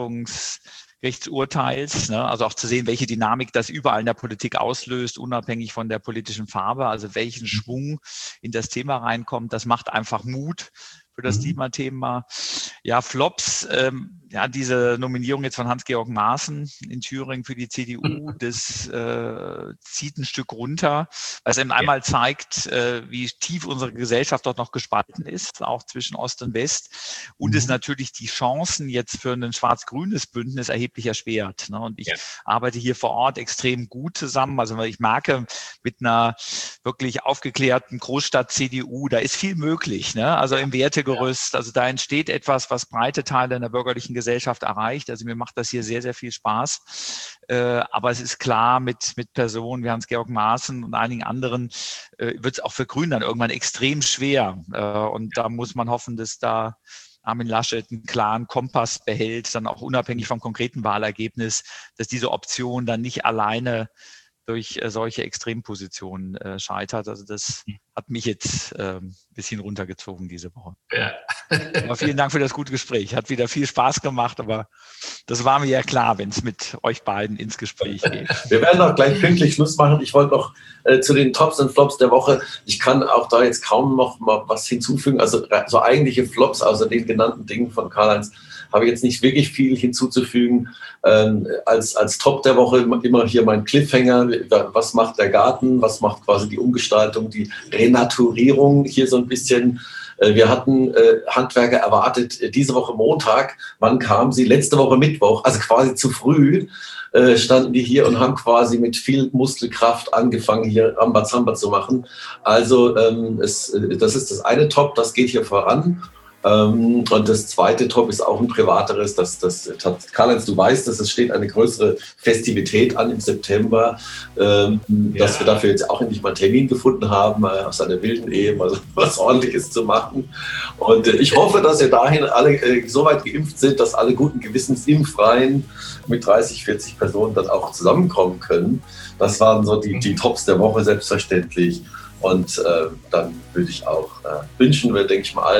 Verfassungsgerichtsurteils, ne? Also auch zu sehen, welche Dynamik das überall in der Politik auslöst, unabhängig von der politischen Farbe, also welchen Schwung in das Thema reinkommt, das macht einfach Mut für das Klimathema. Ja, Flops, ähm, ja, diese Nominierung jetzt von Hans-Georg Maaßen in Thüringen für die C D U, das äh, zieht ein Stück runter, weil es eben einmal zeigt, äh, wie tief unsere Gesellschaft dort noch gespalten ist, auch zwischen Ost und West, und mhm. es natürlich die Chancen jetzt für ein schwarz-grünes Bündnis erheblich erschwert. Ne? Und ich ja. arbeite hier vor Ort extrem gut zusammen. Also ich merke, mit einer wirklich aufgeklärten Großstadt-C D U, da ist viel möglich, ne? Also im Wertegerüst, also da entsteht etwas, was breite Teile in der bürgerlichen Gesellschaft erreicht. Also mir macht das hier sehr, sehr viel Spaß. Äh, aber es ist klar, mit, mit Personen wie Hans-Georg Maaßen und einigen anderen äh, wird es auch für Grünen dann irgendwann extrem schwer. Äh, und da muss man hoffen, dass da Armin Laschet einen klaren Kompass behält, dann auch unabhängig vom konkreten Wahlergebnis, dass diese Option dann nicht alleine durch äh, solche Extrempositionen äh, scheitert. Also das hat mich jetzt äh, ein bisschen runtergezogen diese Woche. Ja. Aber vielen Dank für das gute Gespräch. Hat wieder viel Spaß gemacht, aber das war mir ja klar, wenn es mit euch beiden ins Gespräch geht. Wir werden auch gleich pünktlich Schluss machen. Ich wollte noch äh, zu den Tops und Flops der Woche, ich kann auch da jetzt kaum noch mal was hinzufügen. Also so eigentliche Flops außer den genannten Dingen von Karl-Heinz habe ich jetzt nicht wirklich viel hinzuzufügen. Ähm, als, als Top der Woche immer hier mein Cliffhanger. Was macht der Garten? Was macht quasi die Umgestaltung, die Renaturierung hier so ein bisschen? Äh, wir hatten äh, Handwerker erwartet äh, diese Woche Montag. Wann kamen sie? Letzte Woche Mittwoch, also quasi zu früh. Äh, standen die hier und haben quasi mit viel Muskelkraft angefangen, hier Rambazamba zu machen. Also ähm, es, das ist das eine Top, das geht hier voran. Ähm, und das zweite Top ist auch ein privateres. Das, das, Karl-Heinz, du weißt, dass es steht eine größere Festivität an im September, ähm, ja. dass wir dafür jetzt auch endlich mal einen Termin gefunden haben, äh, aus einer wilden Ehe mal was Ordentliches zu machen. Und äh, ich hoffe, dass ihr dahin alle äh, so weit geimpft sind, dass alle guten Gewissens im Freien mit dreißig, vierzig Personen dann auch zusammenkommen können. Das waren so die, die Tops der Woche selbstverständlich. Und äh, dann würde ich auch äh, wünschen, wir denke ich mal allen,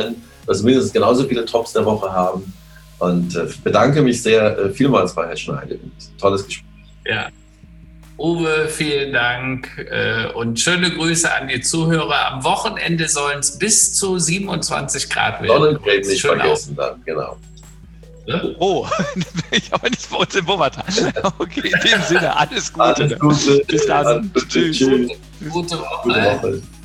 dass wir mindestens genauso viele Tops der Woche haben. Und äh, bedanke mich sehr äh, vielmals bei Herrn Schneider. Tolles Gespräch. Ja. Uwe, vielen Dank äh, und schöne Grüße an die Zuhörer. Am Wochenende sollen es bis zu siebenundzwanzig Grad werden. Sonnencreme nicht vergessen dann, genau. Oh, ich aber nicht bei uns im Wuppertal. Okay, in dem Sinne, alles Gute. Alles Gute. Bis dann. Alles Gute. Tschüss. Tschüss. Gute Woche. Gute Woche.